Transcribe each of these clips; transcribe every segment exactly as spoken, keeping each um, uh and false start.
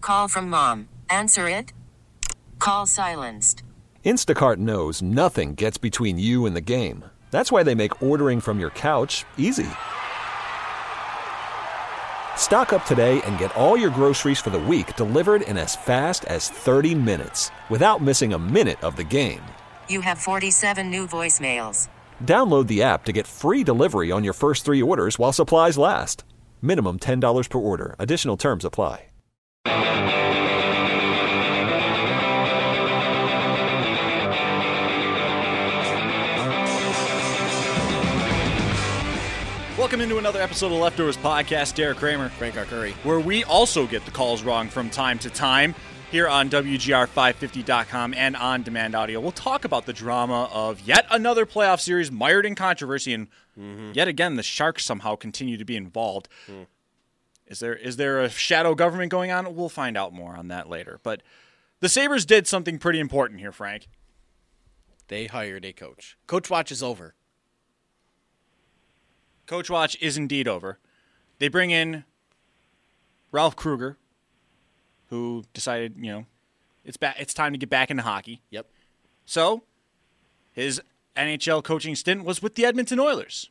Call from mom. Answer it. Call silenced. Instacart knows nothing gets between you and the game. That's why they make ordering from your couch easy. Stock up today and get all your groceries for the week delivered in as fast as thirty minutes without missing a minute of the game. You have forty-seven new voicemails. Download the app to get free delivery on your first three orders while supplies last. Minimum ten dollars per order. Additional terms apply. Welcome into another episode of Leftovers Podcast. Derek Kramer, Frank Arcuri, where we also get the calls wrong from time to time here on W G R five fifty dot com and on demand audio. We'll talk about the drama of yet another playoff series mired in controversy, and mm-hmm. yet again the Sharks somehow continue to be involved. Mm. Is there is there a shadow government going on? We'll find out more on that later. But the Sabres did something pretty important here, Frank. They hired a coach. Coach watch is over. Coach watch is indeed over. They bring in Ralph Krueger, who decided, you know, it's ba- it's time to get back into hockey. Yep. So, his N H L coaching stint was with the Edmonton Oilers.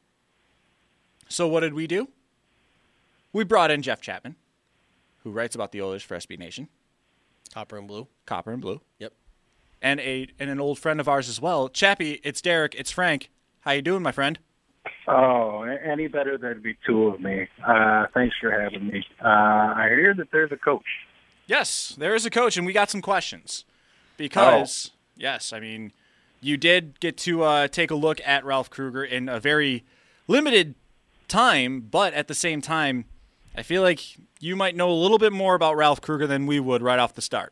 So what did we do? We brought in Jeff Chapman, who writes about the Oilers for S B Nation. Copper and Blue. Copper and Blue. Yep. And a and an old friend of ours as well. Chappie, it's Derek, it's Frank. How you doing, my friend? Oh, any better, there'd be two of me. Uh, thanks for having me. Uh, I hear that there's a coach. Yes, there is a coach, and we got some questions. Because, oh. yes, I mean, you did get to uh, take a look at Ralph Krueger in a very limited time, but at the same time, I feel like you might know a little bit more about Ralph Krueger than we would right off the start.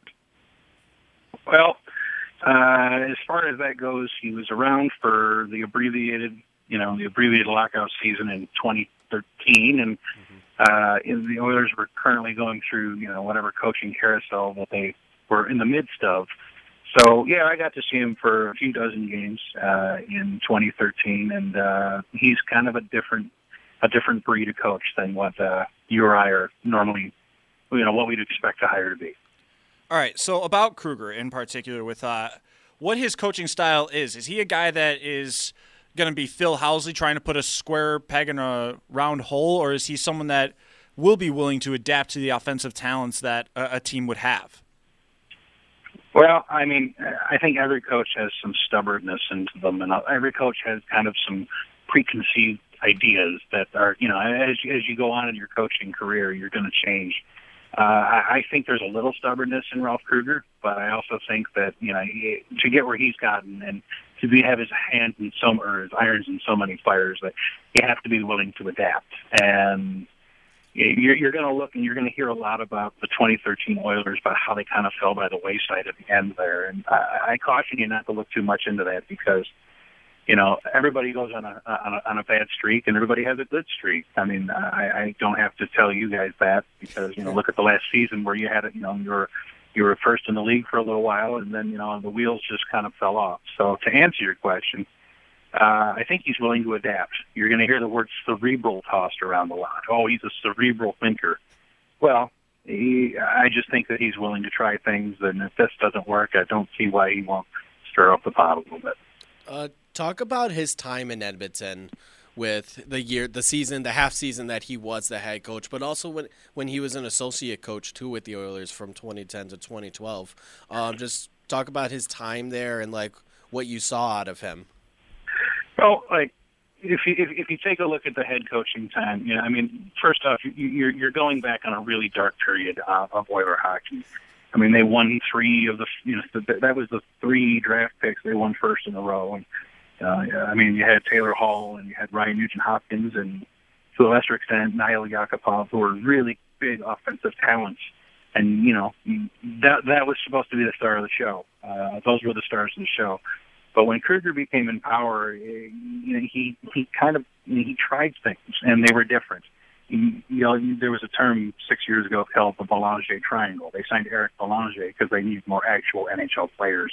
Well, uh, as far as that goes, he was around for the abbreviated you know, the abbreviated lockout season in twenty thirteen, and mm-hmm. uh, in the Oilers were currently going through, you know, whatever coaching carousel that they were in the midst of. So, yeah, I got to see him for a few dozen games uh, in twenty thirteen, and uh, he's kind of a different, a different breed of coach than what uh, you or I are normally, you know, what we'd expect a hire to be. All right, so about Krueger in particular, with uh, what his coaching style is. Is he a guy that is going to be Phil Housley trying to put a square peg in a round hole, or is he someone that will be willing to adapt to the offensive talents that a, a team would have? Well, I mean, I think every coach has some stubbornness into them, and every coach has kind of some preconceived ideas that are, you know, as, as you go on in your coaching career, you're going to change. Uh, I, I think there's a little stubbornness in Ralph Krueger, but I also think that, you know, he, to get where he's gotten and to be have his hands in so or his irons in so many fires, that you have to be willing to adapt. And you're, you're going to look and you're going to hear a lot about the twenty thirteen Oilers, about how they kind of fell by the wayside at the end there. And I, I caution you not to look too much into that, because you know, everybody goes on a, on a on a bad streak, and everybody has a good streak. I mean, I, I don't have to tell you guys that, because, you know, look at the last season where you had it, you know, you were, you were first in the league for a little while, and then, you know, the wheels just kind of fell off. So to answer your question, uh, I think he's willing to adapt. You're going to hear the word cerebral tossed around a lot. Oh, he's a cerebral thinker. Well, he, I just think that he's willing to try things, and if this doesn't work, I don't see why he won't stir up the pot a little bit. Uh, talk about his time in Edmonton with the year, the season, the half season that he was the head coach, but also when when he was an associate coach too with the Oilers from twenty ten to twenty twelve. Um, just talk about his time there and like what you saw out of him. Well, like if you if, if you take a look at the head coaching time, you know, I mean, first off, you, you're you're going back on a really dark period uh, of Oiler hockey. I mean, they won three of the, you know, that was the three draft picks. They won first in a row. And, uh, I mean, you had Taylor Hall and you had Ryan Nugent-Hopkins and, to a lesser extent, Nail Yakupov, who were really big offensive talents. And, you know, that that was supposed to be the star of the show. Uh, those were the stars of the show. But when Krueger became in power, you know, he, he kind of, you know, he tried things, and they were different. You know, there was a term six years ago called the Belanger Triangle. They signed Eric Belanger because they needed more actual N H L players.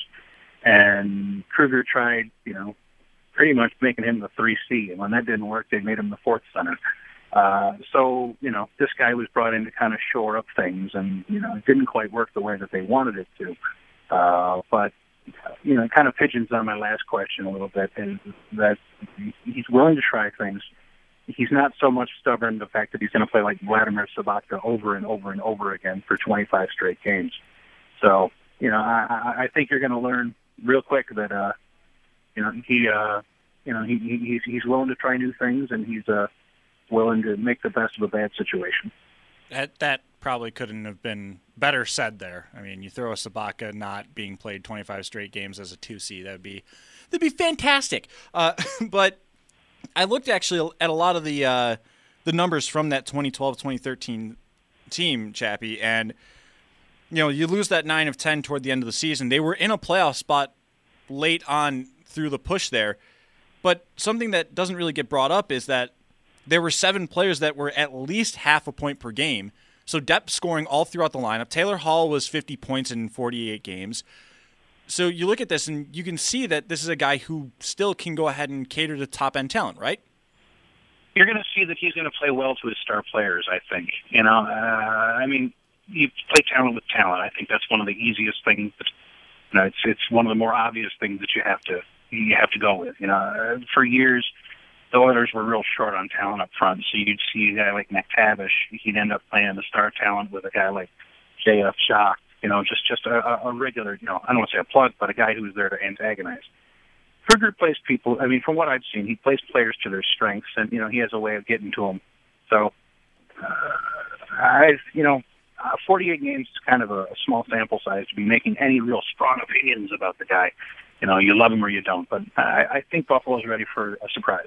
And Krueger tried, you know, pretty much making him the three C. And when that didn't work, they made him the fourth center. Uh, so, you know, this guy was brought in to kind of shore up things, and, you know, it didn't quite work the way that they wanted it to. Uh, but, you know, it kind of pigeons on my last question a little bit, is that he's willing to try things. He's not so much stubborn the fact that he's going to play like Vladimir Sobotka over and over and over again for twenty-five straight games. So, you know, I, I think you're going to learn real quick that, uh, you know, he, uh, you know, he, he's, he's willing to try new things, and he's, uh, willing to make the best of a bad situation. That that probably couldn't have been better said there. I mean, you throw a Sobotka not being played twenty-five straight games as a two C, that'd be that'd be fantastic. Uh, but I looked actually at a lot of the uh, the numbers from that twenty twelve twenty thirteen team, Chappie, and you know, you lose that nine of ten toward the end of the season. They were in a playoff spot late on through the push there, but something that doesn't really get brought up is that there were seven players that were at least half a point per game. So depth scoring all throughout the lineup. Taylor Hall was fifty points in forty-eight games. So you look at this and you can see that this is a guy who still can go ahead and cater to top-end talent, right? You're going to see that he's going to play well to his star players, I think. You know, uh, I mean, you play talent with talent. I think that's one of the easiest things. That, you know, it's it's one of the more obvious things that you have to you have to go with. You know, uh, for years, the Oilers were real short on talent up front, so you'd see a guy like McTavish. He'd end up playing the star talent with a guy like J F. Schock, you know, just just a, a regular, you know, I don't want to say a plug, but a guy who's there to antagonize. Kruger plays people, I mean, from what I've seen, he plays players to their strengths, and, you know, he has a way of getting to them. So, uh, I, you know, uh, forty-eight games is kind of a, a small sample size to be making any real strong opinions about the guy. You know, you love him or you don't, but I, I think Buffalo's ready for a surprise.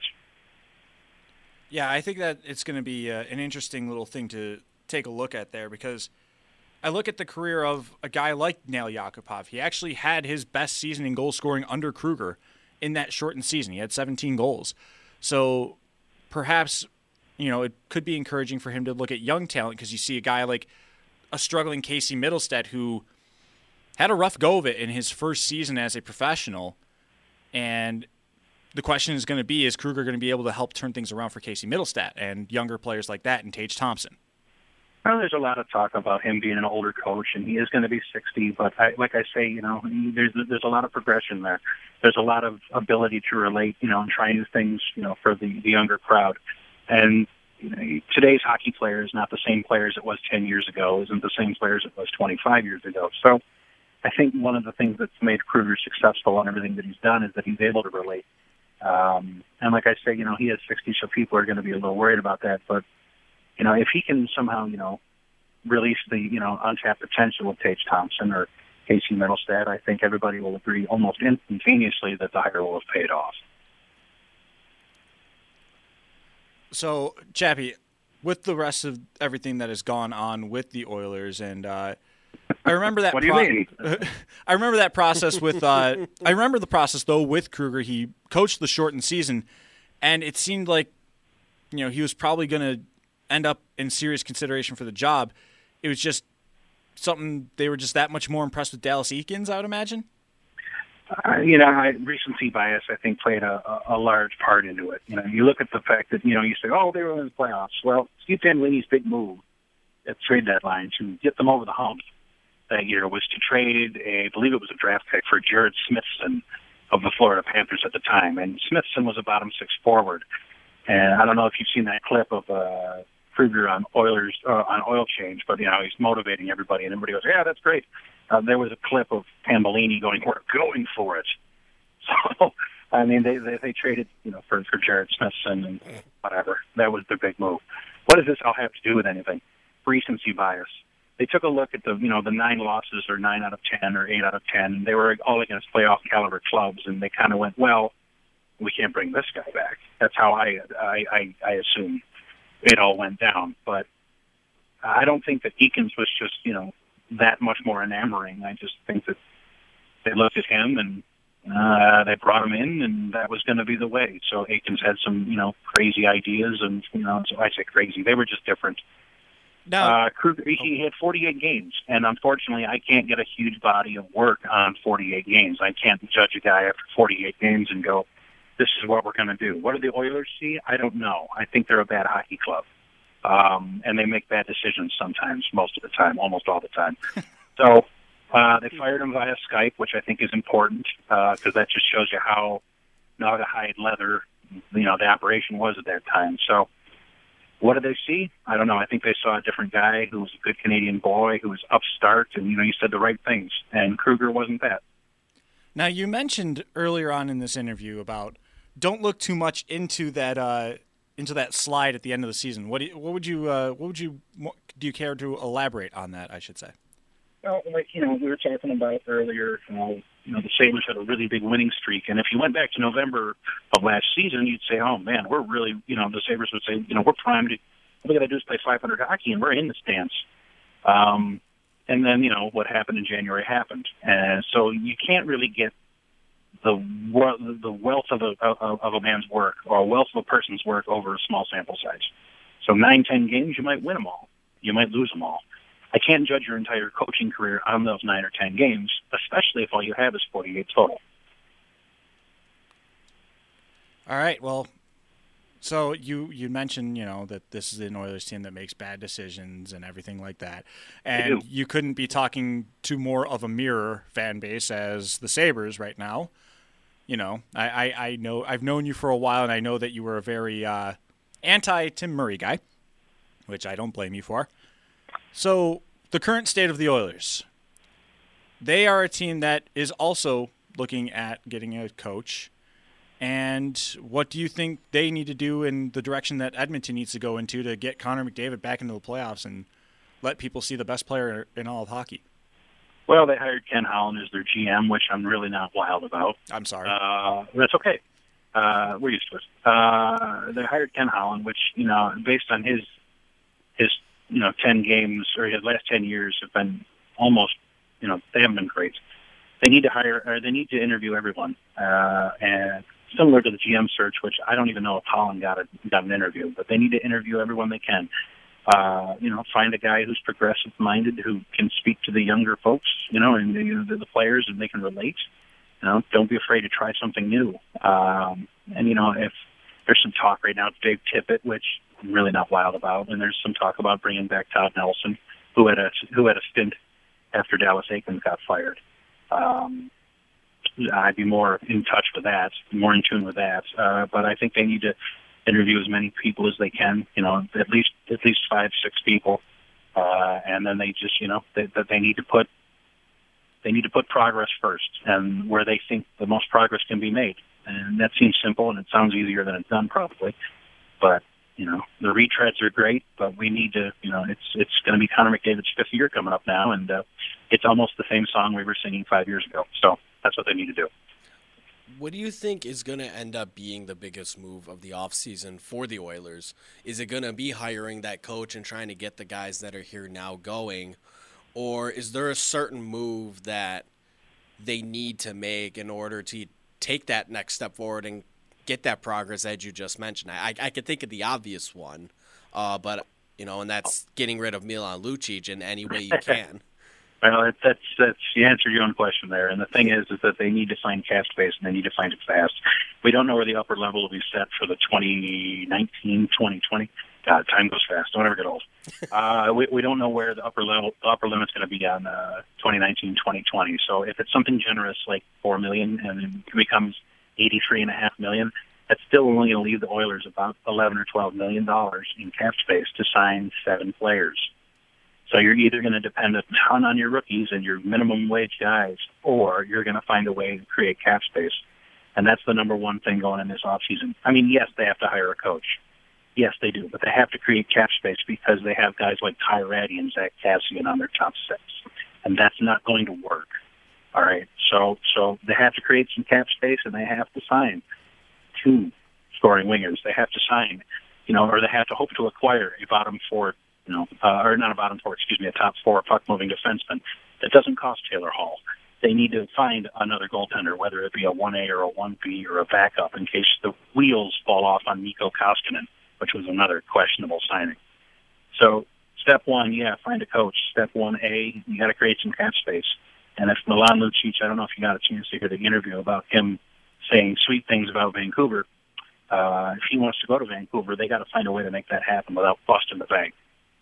Yeah, I think that it's going to be uh, an interesting little thing to take a look at there, because I look at the career of a guy like Nail Yakupov. He actually had his best season in goal scoring under Kruger in that shortened season. He had seventeen goals. So perhaps, you know, it could be encouraging for him to look at young talent, because you see a guy like a struggling Casey Middlestat who had a rough go of it in his first season as a professional, and the question is going to be, is Kruger going to be able to help turn things around for Casey Middlestat and younger players like that and Tage Thompson? Well, there's a lot of talk about him being an older coach, and he is going to be sixty. But I, like I say, you know, there's there's a lot of progression there. There's a lot of ability to relate, you know, and try new things, you know, for the, the younger crowd. And you know, today's hockey player is not the same player as it was ten years ago, isn't the same player as it was twenty-five years ago. So I think one of the things that's made Kruger successful on everything that he's done is that he's able to relate. Um, and like I say, you know, he is sixty, so people are going to be a little worried about that. But, you know, if he can somehow, you know, release the, you know, untapped potential of Tage Thompson or Casey Middlestat, I think everybody will agree almost instantaneously that the hire will have paid off. So, Chappie, with the rest of everything that has gone on with the Oilers, and uh, I remember that. What do you pro- mean? I remember that process with. Uh, I remember the process though with Kruger. He coached the shortened season, and it seemed like, you know, he was probably going to end up in serious consideration for the job. It was just something they were just that much more impressed with Dallas Eakins, I would imagine. Uh, you know, I, recency bias, I think, played a, a, a large part into it. You know, you look at the fact that, you know, you say, oh, they were in the playoffs. Well, Steve Danwini's big move at trade deadline to get them over the hump that year was to trade, a, I believe it was a draft pick for Jared Smithson of the Florida Panthers at the time. And Smithson was a bottom six forward. And I don't know if you've seen that clip of uh, Kruger on Oilers uh, on Oil Change, but, you know, he's motivating everybody, and everybody goes, yeah, that's great. Uh, there was a clip of Tambellini going, we're going for it. So, I mean, they, they, they traded, you know, for, for Jared Smithson and whatever. That was their big move. What does this all have to do with anything? Recency bias. They took a look at the, you know, the nine losses or nine out of ten or eight out of ten. They were all against playoff caliber clubs, and they kind of went, well, we can't bring this guy back. That's how I, I, I, I assume it all went down. But I don't think that Eakins was just, you know, that much more enamoring. I just think that they looked at him and uh, they brought him in, and that was going to be the way. So Eakins had some, you know, crazy ideas, and, you know, so I say crazy. They were just different. No. Uh, Kruger, he had forty-eight games, and unfortunately, I can't get a huge body of work on forty-eight games. I can't judge a guy after forty-eight games and go, this is what we're going to do. What do the Oilers see? I don't know. I think they're a bad hockey club. um, and they make bad decisions sometimes, most of the time, almost all the time. So uh, they fired him via Skype, which I think is important because uh, that just shows you how Naugahyde leather, you know, the operation was at that time. So what did they see? I don't know. I think they saw a different guy who was a good Canadian boy, who was upstart, and, you know, he said the right things. And Kruger wasn't that. Now, you mentioned earlier on in this interview about don't look too much into that uh, into that slide at the end of the season. What do you, what would you uh, what would you do you care to elaborate on that? I should say. Well, like you know, we were talking about earlier. Uh, you know, the Sabres had a really big winning streak, and if you went back to November of last season, you'd say, "Oh man, we're really," you know, the Sabres would say, "You know, we're primed. To, all we got to do is play five hundred hockey, and we're in this dance." Um, and then you know what happened in January happened, and so you can't really get the the wealth of a of, of a man's work or a wealth of a person's work over a small sample size. So nine, ten games, you might win them all, you might lose them all. I can't judge your entire coaching career on those nine or ten games, especially if all you have is forty-eight total. All right. Well, so you you mentioned you know that this is an Oilers team that makes bad decisions and everything like that, and you couldn't be talking to more of a mirror fan base as the Sabres right now. You know, I, I, I know I've known you for a while, and I know that you were a very uh, anti-Tim Murray guy, which I don't blame you for. So the current state of the Oilers, they are a team that is also looking at getting a coach. And what do you think they need to do in the direction that Edmonton needs to go into to get Connor McDavid back into the playoffs and let people see the best player in all of hockey? Well, they hired Ken Holland as their G M, which I'm really not wild about. I'm sorry. Uh, that's okay. Uh, we're used to it. Uh, they hired Ken Holland, which, you know, based on his, his, you know, ten games or his last ten years have been almost, you know, they haven't been great. They need to hire, or they need to interview everyone. Uh, and similar to the G M search, which I don't even know if Holland got a, got an interview, but they need to interview everyone they can. Uh, you know, find a guy who's progressive-minded, who can speak to the younger folks, you know, and the, the players, and they can relate. You know, don't be afraid to try something new. Um, and, you know, if there's some talk right now, Dave Tippett, which I'm really not wild about, and there's some talk about bringing back Todd Nelson, who had a who had a stint after Dallas Eakins got fired. Um, I'd be more in touch with that, more in tune with that. Uh, but I think they need to interview as many people as they can, you know, at least at least five, six people, uh, and then they just, you know, that they, they need to put they need to put progress first, and where they think the most progress can be made. And that seems simple, and it sounds easier than it's done, probably. But you know, the retreads are great, but we need to, you know, it's it's going to be Connor McDavid's fifth year coming up now, and uh, it's almost the same song we were singing five years ago. So that's what they need to do. What do you think is going to end up being the biggest move of the offseason for the Oilers? Is it going to be hiring that coach and trying to get the guys that are here now going? Or is there a certain move that they need to make in order to take that next step forward and get that progress that you just mentioned? I, I could think of the obvious one, uh, but, you know, and that's getting rid of Milan Lucic in any way you can. Well, it, that's that's you answered your own question there. And the thing is, is that they need to find cap space, and they need to find it fast. We don't know where the upper level will be set for the twenty nineteen twenty twenty. God, time goes fast. Don't ever get old. Uh, we we don't know where the upper level, the upper limit's going to be on uh, twenty nineteen twenty twenty. So if it's something generous like four million and it becomes eighty-three and a half million, that's still only going to leave the Oilers about eleven or twelve million dollars in cap space to sign seven players. So you're either going to depend a ton on your rookies and your minimum wage guys, or you're going to find a way to create cap space. And that's the number one thing going in this offseason. I mean, yes, they have to hire a coach. Yes, they do. But they have to create cap space because they have guys like Ty Ratty and Zach Kassian on their top six. And that's not going to work. All right. So so they have to create some cap space, and they have to sign two scoring wingers. They have to sign, you know, or they have to hope to acquire a bottom four, you know, uh, or not a bottom four, excuse me, a top four puck-moving defenseman that doesn't cost Taylor Hall. They need to find another goaltender, whether it be a one A or a one B or a backup, in case the wheels fall off on Mikko Koskinen, which was another questionable signing. So step one, yeah, find a coach. Step one A, you got to create some cap space. And if Milan Lucic, I don't know if you got a chance to hear the interview about him saying sweet things about Vancouver, uh, Uh, if he wants to go to Vancouver, they got to find a way to make that happen without busting the bank.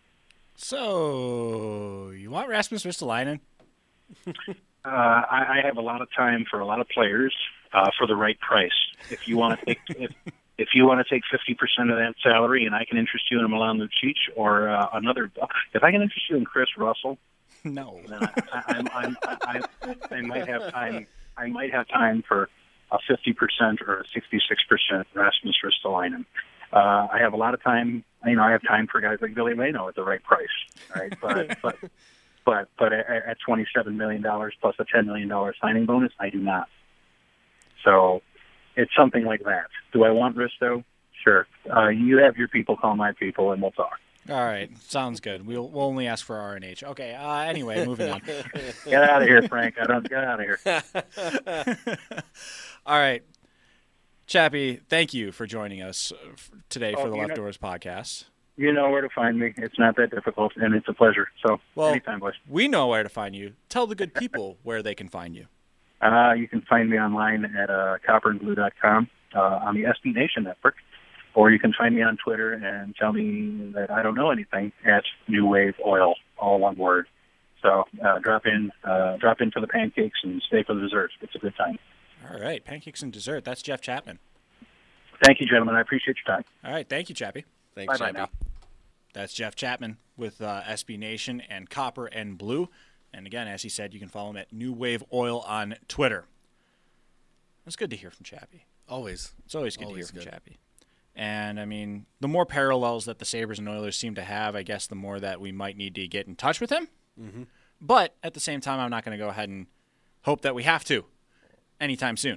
So, you want Rasmus Ristolainen? Uh, I, I have a lot of time for a lot of players uh, for the right price. If you want to take if, if you want to take fifty percent of that salary, and I can interest you in Milan Lucic or uh, another, if I can interest you in Chris Russell, No. then I, I, I'm, I'm, I, I might have time. I might have time for a fifty percent or a sixty-six percent Rasmus Ristolainen. Uh, I have a lot of time. You know, I have time for guys like Billy Leno at the right price. All right, but but but but at, at twenty-seven million dollars plus a ten million dollars signing bonus, I do not. So it's something like that. Do I want Risto? Sure. Uh, you have your people, call my people, and we'll talk. All right, sounds good. We'll, we'll only ask for R N H. Okay, uh, anyway, moving on. Get out of here, Frank. I don't get out of here. All right. Chappie, thank you for joining us today for Oh, the you know- Leftovers podcast. You know where to find me. It's not that difficult, and it's a pleasure. So Well, anytime, boys. we know where to find you. Tell the good people where they can find you. Uh, you can find me online at uh, copper and blue dot com uh, on the S B Nation Network, or you can find me on Twitter and tell me that I don't know anything at New Wave Oil, all one word. So uh, drop in, uh, drop in for the pancakes and stay for the dessert. It's a good time. All right, pancakes and dessert. That's Jeff Chapman. Thank you, gentlemen. I appreciate your time. All right, thank you, Chappie. Thanks, Bye-bye Chappie. now. That's Jeff Chapman with uh, S B Nation and Copper and Blue. And again, as he said, you can follow him at New Wave Oil on Twitter. It's good to hear from Chappie. Always. It's always good Always to hear from good. Chappie. And, I mean, the more parallels that the Sabres and Oilers seem to have, I guess the more that we might need to get in touch with him. Mm-hmm. But at the same time, I'm not going to go ahead and hope that we have to anytime soon.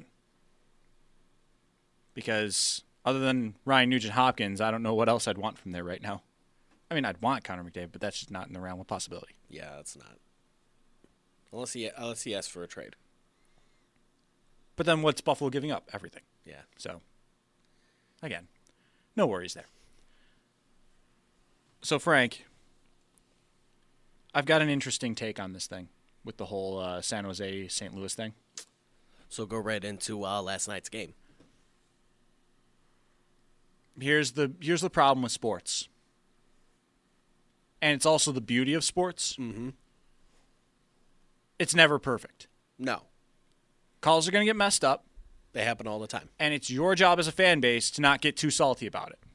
Because other than Ryan Nugent-Hopkins, I don't know what else I'd want from there right now. I mean, I'd want Connor McDavid, but that's just not in the realm of possibility. Yeah, it's not. Unless he unless he asks for a trade. But then what's Buffalo giving up? Everything. Yeah. So, again, no worries there. So, Frank, I've got an interesting take on this thing with the whole uh, San Jose Saint Louis thing. So go right into uh, last night's game. Here's the here's the problem with sports. And it's also the beauty of sports. Mm-hmm. It's never perfect. No, Calls are going to get messed up, they happen all the time. and it's your job as a fan base to not get too salty about it.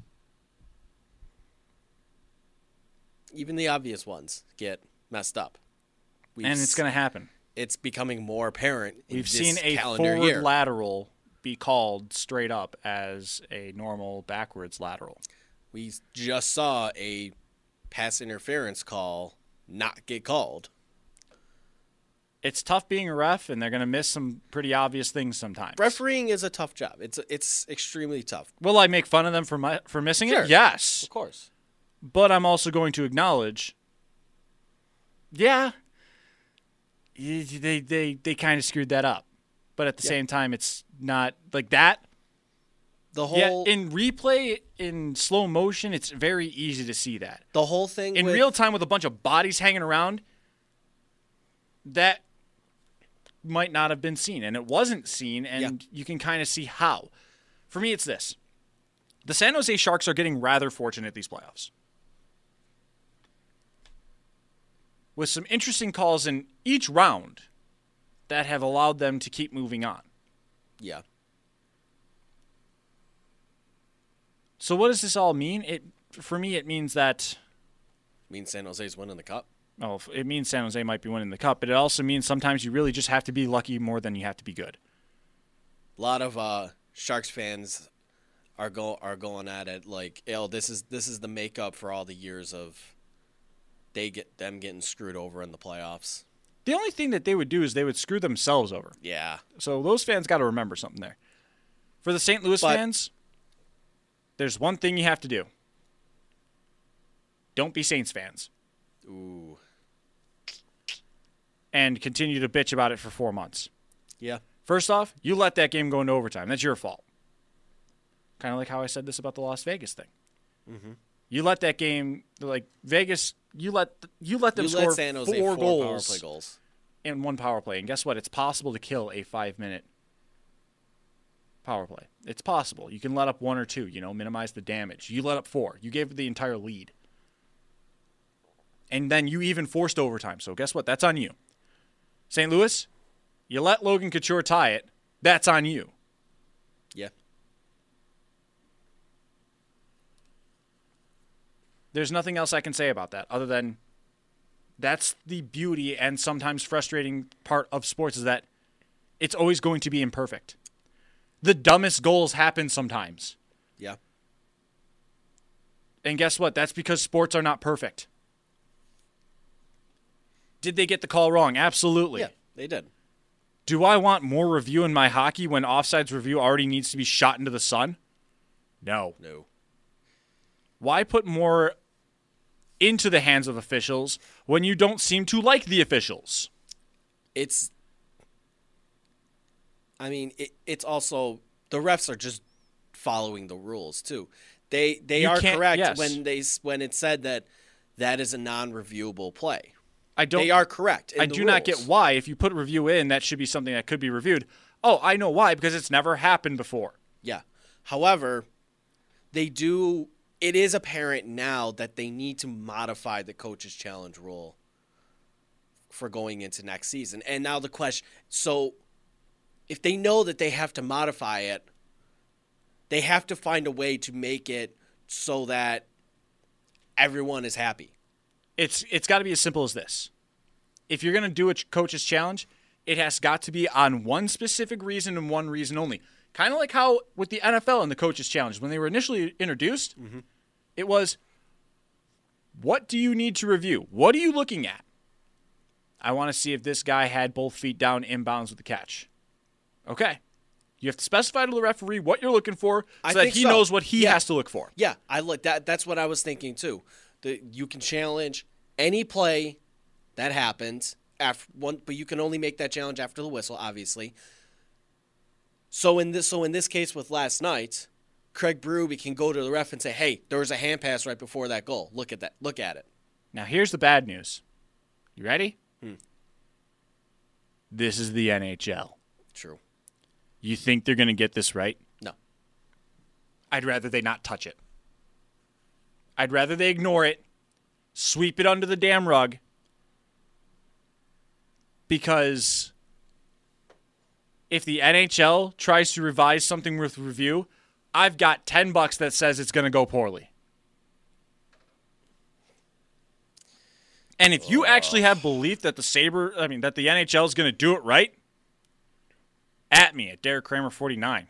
Even the obvious ones get messed up. We've And it's s- going to happen. It's becoming more apparent. In We've this seen a calendar forward year. lateral be called straight up as a normal backwards lateral. We just saw a pass interference call not get called. It's tough being a ref, and they're going to miss some pretty obvious things sometimes. Refereeing is a tough job. It's it's extremely tough. Will I make fun of them for my, for missing Sure. it? Yes. Of course. But I'm also going to acknowledge, yeah, y- they they they kind of screwed that up. But at the Yeah. same time, it's not like that. The Yeah, whole in replay, in slow motion, it's very easy to see that. the whole thing In with, real time, with a bunch of bodies hanging around, that might not have been seen, and it wasn't seen, and you can kind of see how. For me, it's this: the San Jose Sharks are getting rather fortunate these playoffs, with some interesting calls in each round that have allowed them to keep moving on. yeah. So what does this all mean? It for me, it means that Means San Jose's winning the cup. oh, it means San Jose might be winning the cup, but it also means sometimes you really just have to be lucky more than you have to be good. A lot of uh, Sharks fans are go are going at it like, "Oh, this is this is the makeup for all the years of they get them getting screwed over in the playoffs." The only thing that they would do is they would screw themselves over. Yeah. So those fans got to remember something there. For the Saint Louis But- fans, there's one thing you have to do. Don't be Saints fans Ooh. and continue to bitch about it for four months. Yeah. First off, you let that game go into overtime. That's your fault. Kind of like how I said this about the Las Vegas thing. Mm-hmm. You let that game, like Vegas, you let you let them You score let San Jose four, four power goals play goals. in one power play. And guess what? It's possible to kill a five-minute power play. It's possible. You can let up one or two, you know, minimize the damage. You let up four. You gave the entire lead. And then you even forced overtime. So guess what? That's on you. Saint Louis, you let Logan Couture tie it. That's on you. Yeah. There's nothing else I can say about that other than that's the beauty and sometimes frustrating part of sports is that it's always going to be imperfect. The dumbest goals happen sometimes. Yeah. And guess what? That's because sports are not perfect. Did they get the call wrong? Absolutely. Yeah, they did. Do I want more review in my hockey when offsides review already needs to be shot into the sun? No. No. Why put more into the hands of officials when you don't seem to like the officials? It's, I mean, it, it's also, the refs are just following the rules too. They they You are can't- correct yes. when they when it said that that is a non-reviewable play. I don't. They are correct. in I the do not get rules. why if you put review in, that should be something that could be reviewed. Oh, I know why, because it's never happened before. Yeah. However, they do. It is apparent now that they need to modify the coach's challenge rule for going into next season. And now the question, so if they know that they have to modify it, they have to find a way to make it so that everyone is happy. It's it's got to be as simple as this. If you're going to do a ch- coach's challenge, it has got to be on one specific reason and one reason only. Kind of like how with the N F L and the coach's challenge, when they were initially introduced, mm-hmm. it was, what do you need to review? What are you looking at? I want to see if this guy had both feet down inbounds with the catch. Okay. You have to specify to the referee what you're looking for so I that think he so. knows what he Yeah. has to look for. Yeah, I look that. That's what I was thinking too. The, you can challenge any play that happens after one, but you can only make that challenge after the whistle, obviously. So in this, so in this case with last night, Craig Berube can go to the ref and say, "Hey, there was a hand pass right before that goal. Look at that. Look at it." Now, here's the bad news. You ready? Hmm. This is the N H L. True. You think they're going to get this right? No. I'd rather they not touch it. I'd rather they ignore it, sweep it under the damn rug, because if the N H L tries to revise something with review, I've got ten bucks that says it's going to go poorly. And if you actually have belief that the Sabre, I mean, that the N H L is going to do it right, at me at Derek Kramer forty-nine.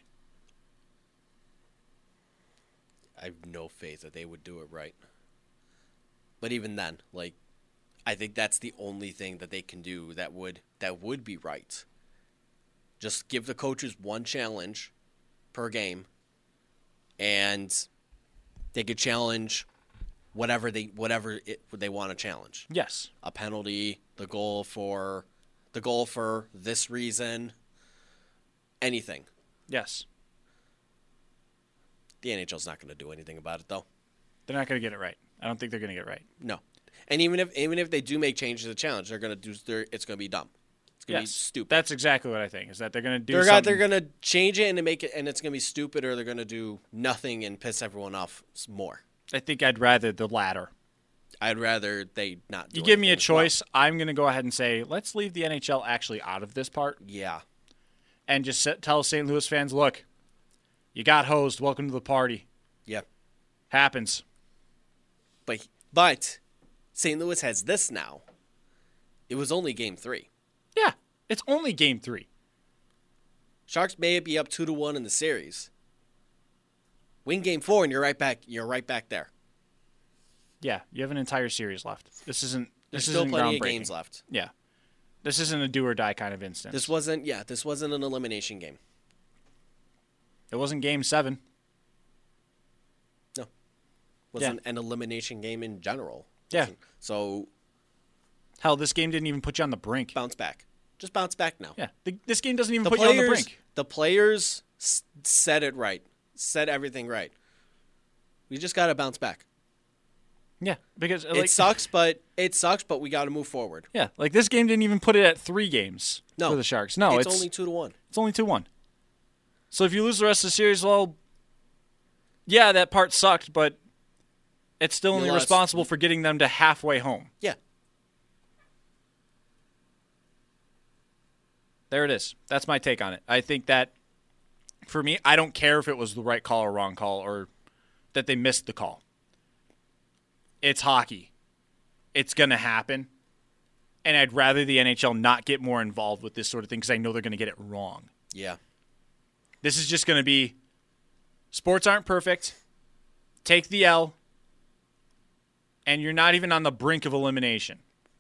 I have no faith that they would do it right. But even then, like, I think that's the only thing that they can do that would that would be right. Just give the coaches one challenge per game, and they could challenge whatever they whatever it, they want to challenge. Yes. A penalty, the goal for the goal for this reason, anything. Yes. The N H L's not going to do anything about it, though. They're not going to get it right. I don't think they're going to get it right. No. And even if even if they do make changes to the challenge, they're going to do. They're, it's going to be dumb. It's going to Yes. be stupid. That's exactly what I think, is that they're going to do They're something. got, they're going to change it and to make it, and it's going to be stupid, or they're going to do nothing and piss everyone off more. I think I'd rather the latter. I'd rather they not. Do You give me a anything as well. choice, I'm going to go ahead and say, let's leave the N H L actually out of this part Yeah. and just set, tell Saint Louis fans, look, you got hosed. Welcome to the party. Yeah. Happens. But but Saint Louis has this now. It was only game three. Yeah. It's only game three. Sharks may be up two to one in the series. Win game four, and you're right back. You're right back there. Yeah. You have an entire series left. This isn't There's this still isn't plenty of groundbreaking. games left. Yeah. This isn't a do or die kind of instance. This wasn't. Yeah, this wasn't an elimination game. It wasn't game seven. No, wasn't an elimination game in general. Yeah. Wasn't. So Hell, this game didn't even put you on the brink. bounce back. Just bounce back now. Yeah. The, this game doesn't even The put players, you on the brink. the players s- said it right. Said everything right. We just got to bounce back. Yeah. Because like, it sucks, but it sucks, but we got to move forward. Yeah. Like this game didn't even put it at three games No. for the Sharks. No, it's, it's only two to one. It's only two one. So if you lose the rest of the series, well, yeah, that part sucked, but it's still You only lost. responsible for getting them to halfway home. Yeah. There it is. That's my take on it. I think that, for me, I don't care if it was the right call or wrong call or that they missed the call. It's hockey. It's going to happen. And I'd rather the N H L not get more involved with this sort of thing because I know they're going to get it wrong. Yeah. This is just going to be sports aren't perfect. Take the L. And you're not even on the brink of elimination.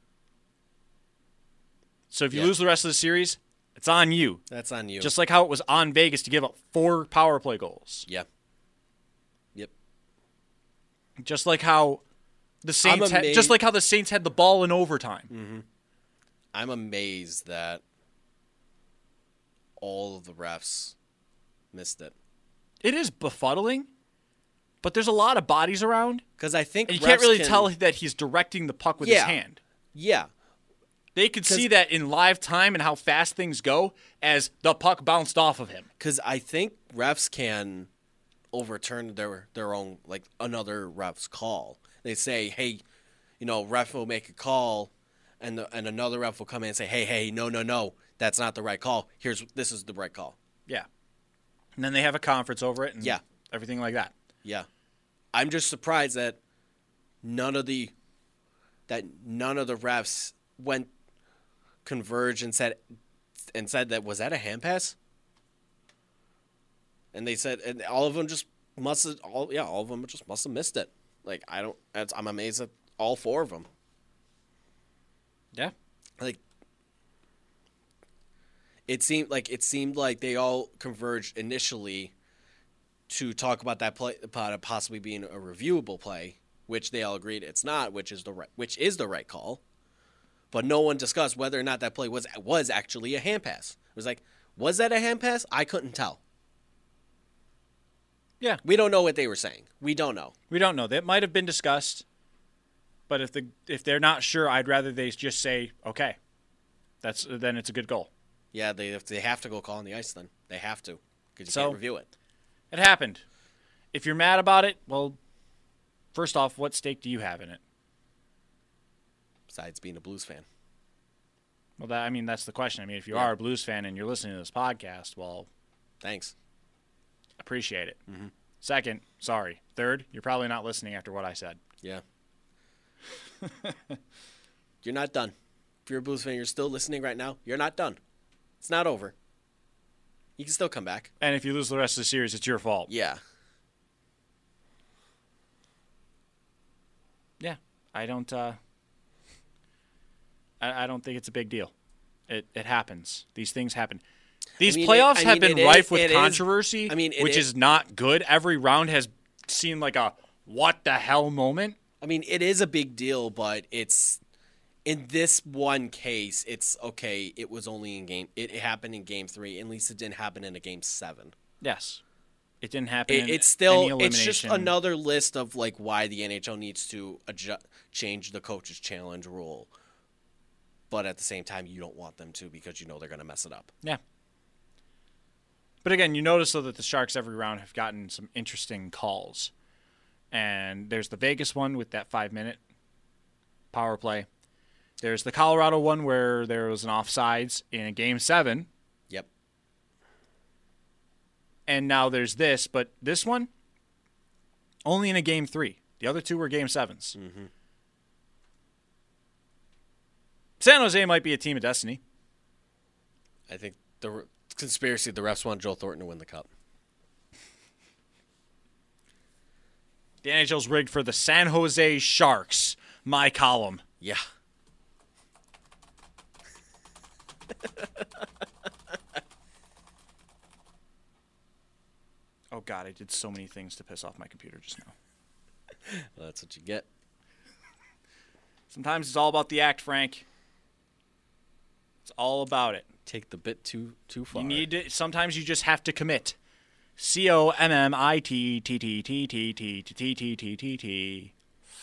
So if you Yeah. lose the rest of the series, it's on you. That's on you. Just like how it was on Vegas to give up four power play goals. yeah. Yep. Just like how the Saints had, amazed- just like how the Saints had the ball in overtime. Mm-hmm. I'm amazed that all of the refs missed it. It is befuddling, but there's a lot of bodies around, Because I think and you can't refs really can- tell that he's directing the puck with Yeah. his hand. Yeah. They could see that in live time and how fast things go as the puck bounced off of him. Because I think refs can overturn their their own, like, another ref's call. They say, hey, you know, ref will make a call, and the, and another ref will come in and say, hey, hey, no, no, no, that's not the right call. Here's This is the right call. Yeah. And then they have a conference over it and Yeah. everything like that. Yeah. I'm just surprised that none of the that none of the refs went converged and said and said that was that a hand pass? And they said and all of them just must have all yeah, all of them just must have missed it. Like I don't that's, I'm amazed at all four of them. Yeah. Like it seemed like it seemed like they all converged initially to talk about that play about it possibly being a reviewable play, which they all agreed it's not, which is the right which is the right call. But no one discussed whether or not that play was was actually a hand pass. It was like, was that a hand pass? I couldn't tell. Yeah. We don't know what they were saying. We don't know. We don't know. That might have been discussed, but if the if they're not sure, I'd rather they just say, okay, that's then it's a good goal. Yeah, they if they have to go call on the ice, then they have to because you So- can't review it. It happened. If you're mad about it, well, first off, what stake do you have in it? Besides being a Blues fan, Well, that, I mean, that's the question. I mean, if you Yeah. are a Blues fan and you're listening to this podcast, well, thanks. appreciate it. Mm-hmm. Second, sorry. Third, you're probably not listening after what I said. Yeah. You're not done. If you're a Blues fan, you're still listening right now. You're not done. It's not over. You can still come back. And if you lose the rest of the series, it's your fault. Yeah. Yeah, I don't. Uh, I, I don't think it's a big deal. It it happens. These things happen. These mean, playoffs it- I have mean, been it rife is- with it is- controversy, I mean, it which is- is not good. Every round has seemed like a what the hell moment. I mean, it is a big deal, but it's in this one case, it's okay. It was only in game. It happened in game three. At least it didn't happen in a game seven. Yes, it didn't happen. It, in it's any still. It's just elimination. another list of like why the N H L needs to adjust, change the coach's challenge rule. But at the same time, you don't want them to because you know they're going to mess it up. Yeah. But again, you notice though that the Sharks every round have gotten some interesting calls. And there's the Vegas one with that five-minute power play. There's the Colorado one where there was an offsides in a game seven. Yep. And now there's this, but this one only in a game three. The other two were game sevens. Mm-hmm. San Jose might be a team of destiny. I think the conspiracy, the refs want Joe Thornton to win the cup. The N H L's rigged for the San Jose Sharks. My column. Yeah. Oh, God, I did so many things to piss off my computer just now. Well, that's what you get. Sometimes it's all about the act, Frank. It's all about it. Take the bit too too far. You need to, sometimes you just have to commit. C O M M I T T T T T T T T T T T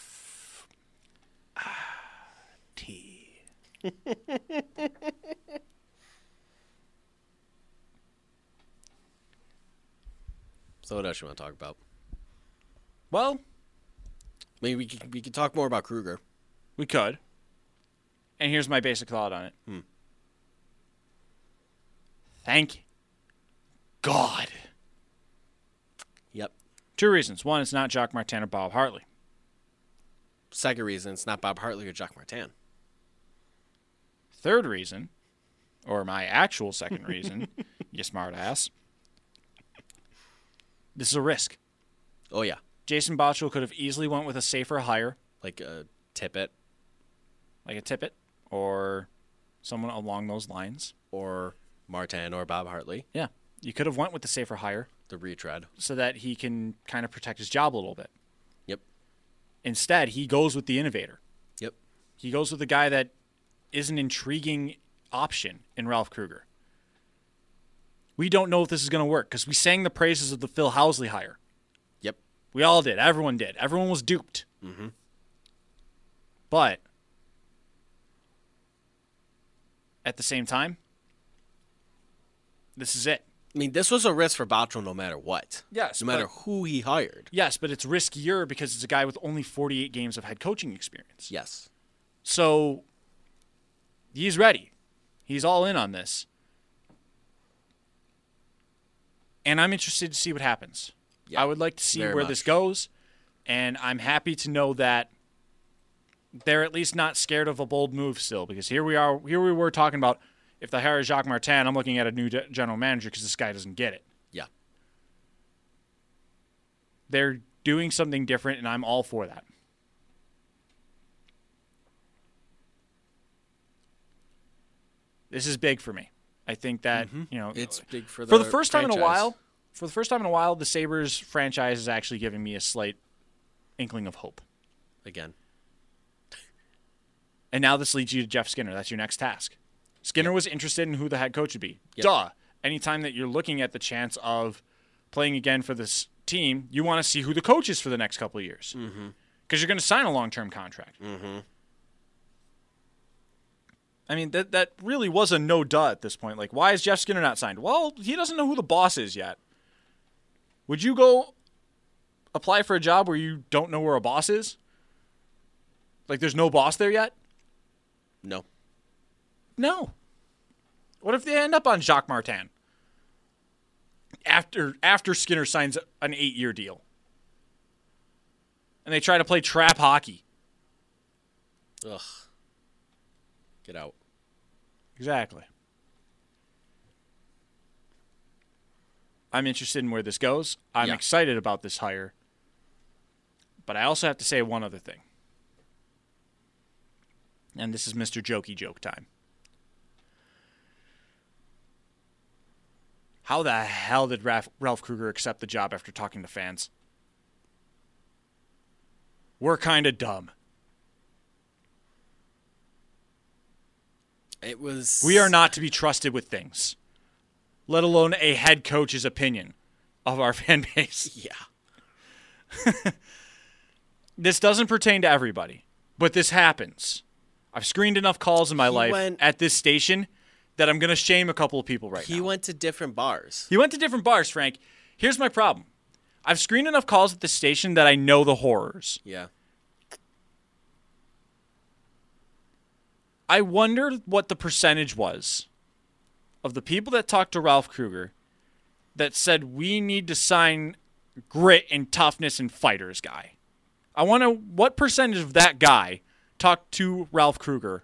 T. So what else you want to talk about? Well, Maybe we could, we could talk more about Kruger. we could. And here's my basic thought on it. Hmm. Thank God. Yep. Two reasons. One, it's not Jacques Martin or Bob Hartley. Second reason, it's not Bob Hartley or Jacques Martin. Third reason, or my actual second reason, you smart ass. This is a risk. Oh, yeah. Jason Botchell could have easily went with a safer hire, Like a Tippett like a Tippett or someone along those lines. or Martin or Bob Hartley. Yeah, you could have went with the safer hire The retread. so that he can kind of protect his job a little bit. Yep. Instead, he goes with the innovator. Yep. He goes with the guy that is an intriguing option in Ralph Kruger. We don't know if this is going to work because we sang the praises of the Phil Housley hire. Yep. We all did. Everyone did. Everyone was duped. Mm-hmm. But at the same time, this is it. I mean, this was a risk for Bottrell no matter what. Yes, No matter but- who he hired. Yes, but it's riskier because it's a guy with only forty-eight games of head coaching experience. Yes. So he's ready. He's all in on this. And I'm interested to see what happens. Yeah, I would like to see very where much. this goes. And I'm happy to know that they're at least not scared of a bold move still. Because here we are, here we were talking about if they hire Jacques Martin, I'm looking at a new de- general manager because this guy doesn't get it. Yeah. They're doing something different, and I'm all for that. This is big for me. I think that, you know, It's big for the for the first time in a franchise. while, for the first time in a while, the Sabres franchise is actually giving me a slight inkling of hope. Again. And now this leads you to Jeff Skinner. That's your next task. Skinner was interested in who the head coach would be. Yep. Duh. Anytime that you're looking at the chance of playing again for this team, you want to see who the coach is for the next couple of years. Because Mm-hmm. you're going to sign a long-term contract. Mm-hmm. I mean, that that really was a no-duh at this point. Like, why is Jeff Skinner not signed? Well, he doesn't know who the boss is yet. Would you go apply for a job where you don't know where a boss is? Like, there's no boss there yet? No. No. What if they end up on Jacques Martin after after Skinner signs an eight-year deal, and they try to play trap hockey? Ugh. Get out. Exactly. I'm interested in where this goes. I'm Yeah. excited about this hire, but I also have to say one other thing, and this is Mister Jokey Joke time. How the hell did Ralph, Ralph Kruger accept the job after talking to fans? We're kind of dumb. It was. We are not to be trusted with things, let alone a head coach's opinion of our fan base. Yeah. This doesn't pertain to everybody, but this happens. I've screened enough calls in my He life went- at this station that I'm going to shame a couple of people right He now. went to different bars. He went to different bars, Frank. Here's my problem. I've screened enough calls at this station that I know the horrors. Yeah. I wonder what the percentage was of the people that talked to Ralph Kruger that said we need to sign grit and toughness and fighters guy. I wonder what percentage of that guy talked to Ralph Kruger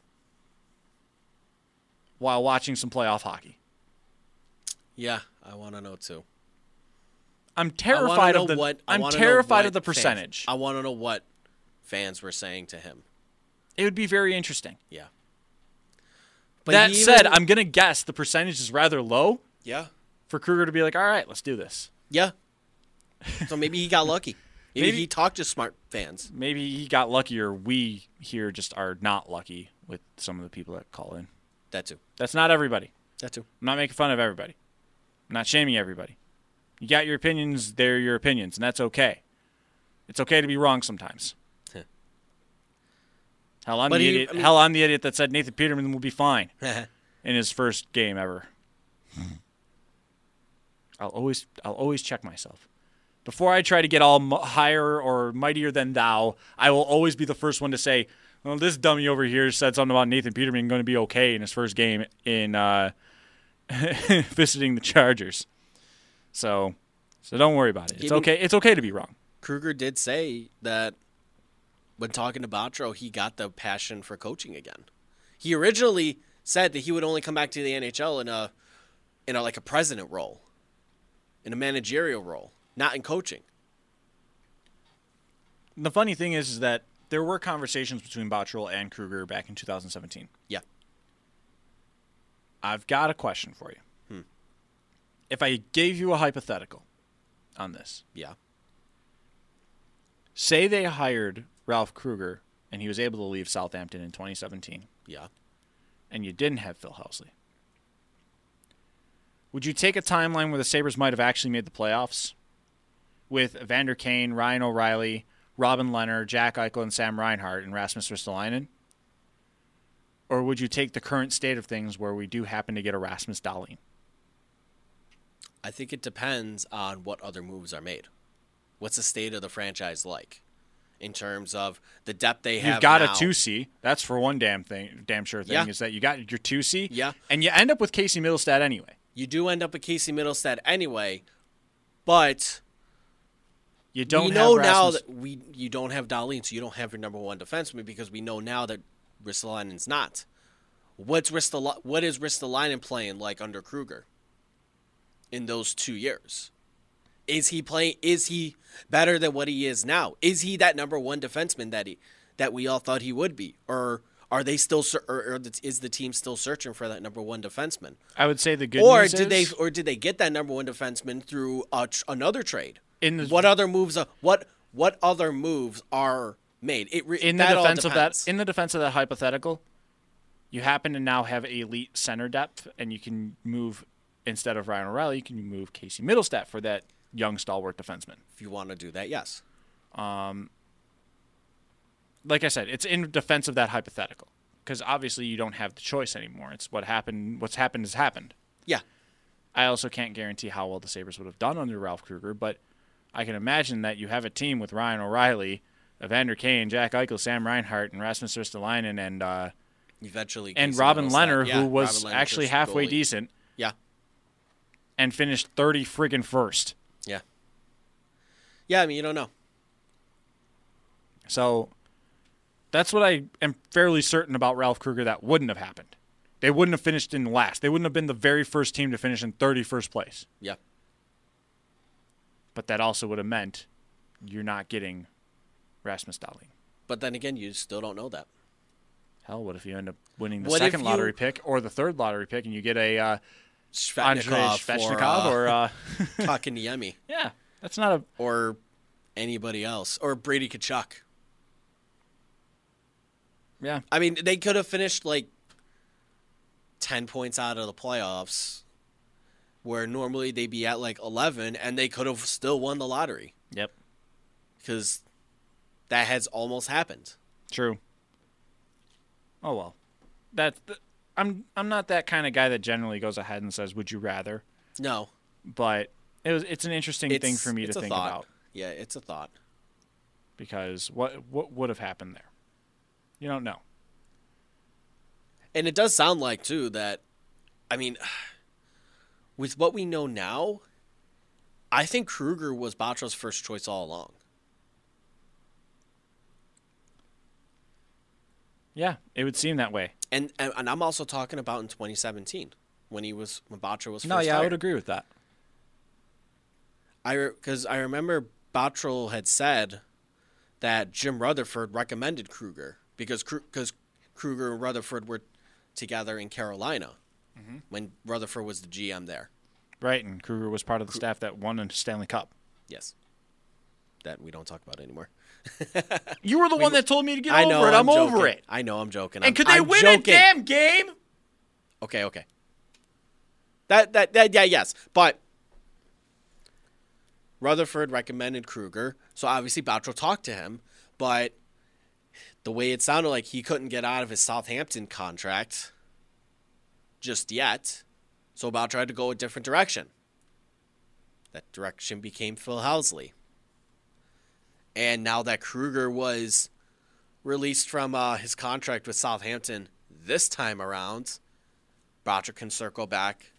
while watching some playoff hockey. Yeah, I want to know too. I'm I wanna terrified know of the what, I I'm wanna know terrified what of the fans- percentage. I want to know what fans were saying to him. It would be very interesting. Yeah. that he said, even- I'm going to guess the percentage is rather low Yeah. for Kruger to be like, all right, let's do this. Yeah. So maybe he got lucky. Maybe, Maybe- he talked to smart fans. Maybe he got lucky, or we here just are not lucky with some of the people that call in. That too. That's not everybody. That too. I'm not making fun of everybody. I'm not shaming everybody. You got your opinions, they're your opinions, and that's okay. It's okay to be wrong sometimes. Huh. Hell, I'm But the he- idiot. I mean- Hell, I'm the idiot that said Nathan Peterman will be fine in his first game ever. I'll always I'll always check myself. Before I try to get all m- higher or mightier than thou, I will always be the first one to say, well, this dummy over here said something about Nathan Peterman going to be okay in his first game in uh, visiting the Chargers. So, so don't worry about it. It's okay. It's okay to be wrong. Kruger did say that when talking to Botro, he got the passion for coaching again. He originally said that he would only come back to the N H L in a, in a like a president role, in a managerial role, not in coaching. The funny thing is, is that there were conversations between Botterill and Kruger back in two thousand seventeen. Yeah. I've got a question for you. Hmm. If I gave you a hypothetical on this. Yeah. Say they hired Ralph Kruger and he was able to leave Southampton in twenty seventeen. Yeah. And you didn't have Phil Housley. Would you take a timeline where the Sabres might have actually made the playoffs with Evander Kane, Ryan O'Reilly, Robin Leonard, Jack Eichel, and Sam Reinhart, and Rasmus Ristolainen? Or would you take the current state of things where we do happen to get a Rasmus Dahlin? I think it depends on what other moves are made. What's the state of the franchise like in terms of the depth they have? You've got now? a two C. That's for one damn thing, damn sure thing, Yeah. is that you got your two C. Yeah. And you end up with Casey Middlestad anyway. You do end up with Casey Middlestad anyway, but You don't we know have now Rasmus. that we you don't have Dahlin, so you don't have your number one defenseman because we know now that Ristolainen's not. What's Ristol- What is Ristolainen playing like under Kruger in those two years? Is he playing? Is he better than what he is now? Is he that number one defenseman that he that we all thought he would be, or are they still? Or, or is the team still searching for that number one defenseman? I would say the good Or news did is, they? Or did they get that number one defenseman through a, tr- another trade? in the, What other moves? Are, what what other moves are made? It re- in the that all defense of that depends. in the defense of that hypothetical, you happen to now have elite center depth, and you can move instead of Ryan O'Reilly, you can move Casey Middlestat for that young stalwart defenseman. If you want to do that, yes. Like I said, it's in defense of that hypothetical because obviously you don't have the choice anymore. It's what happened. What's happened has happened. Yeah. I also can't guarantee how well the Sabres would have done under Ralph Kruger, but I can imagine that you have a team with Ryan O'Reilly, Evander Kane, Jack Eichel, Sam Reinhart, and Rasmus Ristolainen, and uh, Eventually, and Casey Robin Middlestat. Leonard, Yeah, who was Robin Leonard's actually first halfway goalie. decent Yeah. and finished thirty friggin' first. Yeah. Yeah, I mean, you don't know. So that's what I am fairly certain about Ralph Kruger that wouldn't have happened. They wouldn't have finished in last. They wouldn't have been the very first team to finish in thirty-first place. Yeah. But that also would have meant you're not getting Rasmus Dahlin. But then again, you still don't know that. Hell, what if you end up winning the What if second you- lottery pick or the third lottery pick and you get a uh, Andrei Svechnikov Svechnikov or, or, uh, uh, Kakaniemi yeah, that's not a or anybody else. Or Brady Tkachuk. yeah. I mean, they could have finished like ten points out of the playoffs, where normally they'd be at like eleven, and they could have still won the lottery Yep, because that has almost happened. true. Oh well, that's the, I'm I'm not that kind of guy that generally goes ahead and says, "Would you rather?" No, But it was it's an interesting thing It's- for me to it's a think thought. about Yeah, it's a thought. because what what would have happened there? You don't know. And it does sound like, too, that, I mean, with what we know now, I think Kruger was Batro's first choice all along. Yeah, it would seem that way. And and, and I'm also talking about in twenty seventeen when he was when Batro was first No, yeah, I hired. would agree with that. I because I remember Botterill had said that Jim Rutherford recommended Kruger because because Kruger and Rutherford were together in Carolina when Rutherford was the G M there. Right, and Kruger was part of the staff that won a Stanley Cup. Yes, that we don't talk about anymore. You were the one that told me to get I over know it. I'm, joking. over it. I know I'm joking. And I'm, could they I'm win joking. a damn game? Okay, okay. That that that yeah yes, but Rutherford recommended Kruger, so obviously Botterill talked to him, but the way it sounded like he couldn't get out of his Southampton contract just yet, so Botterill had to go a different direction. That direction became Phil Housley. And now that Kruger was released from uh, his contract with Southampton this time around, Botterill can circle back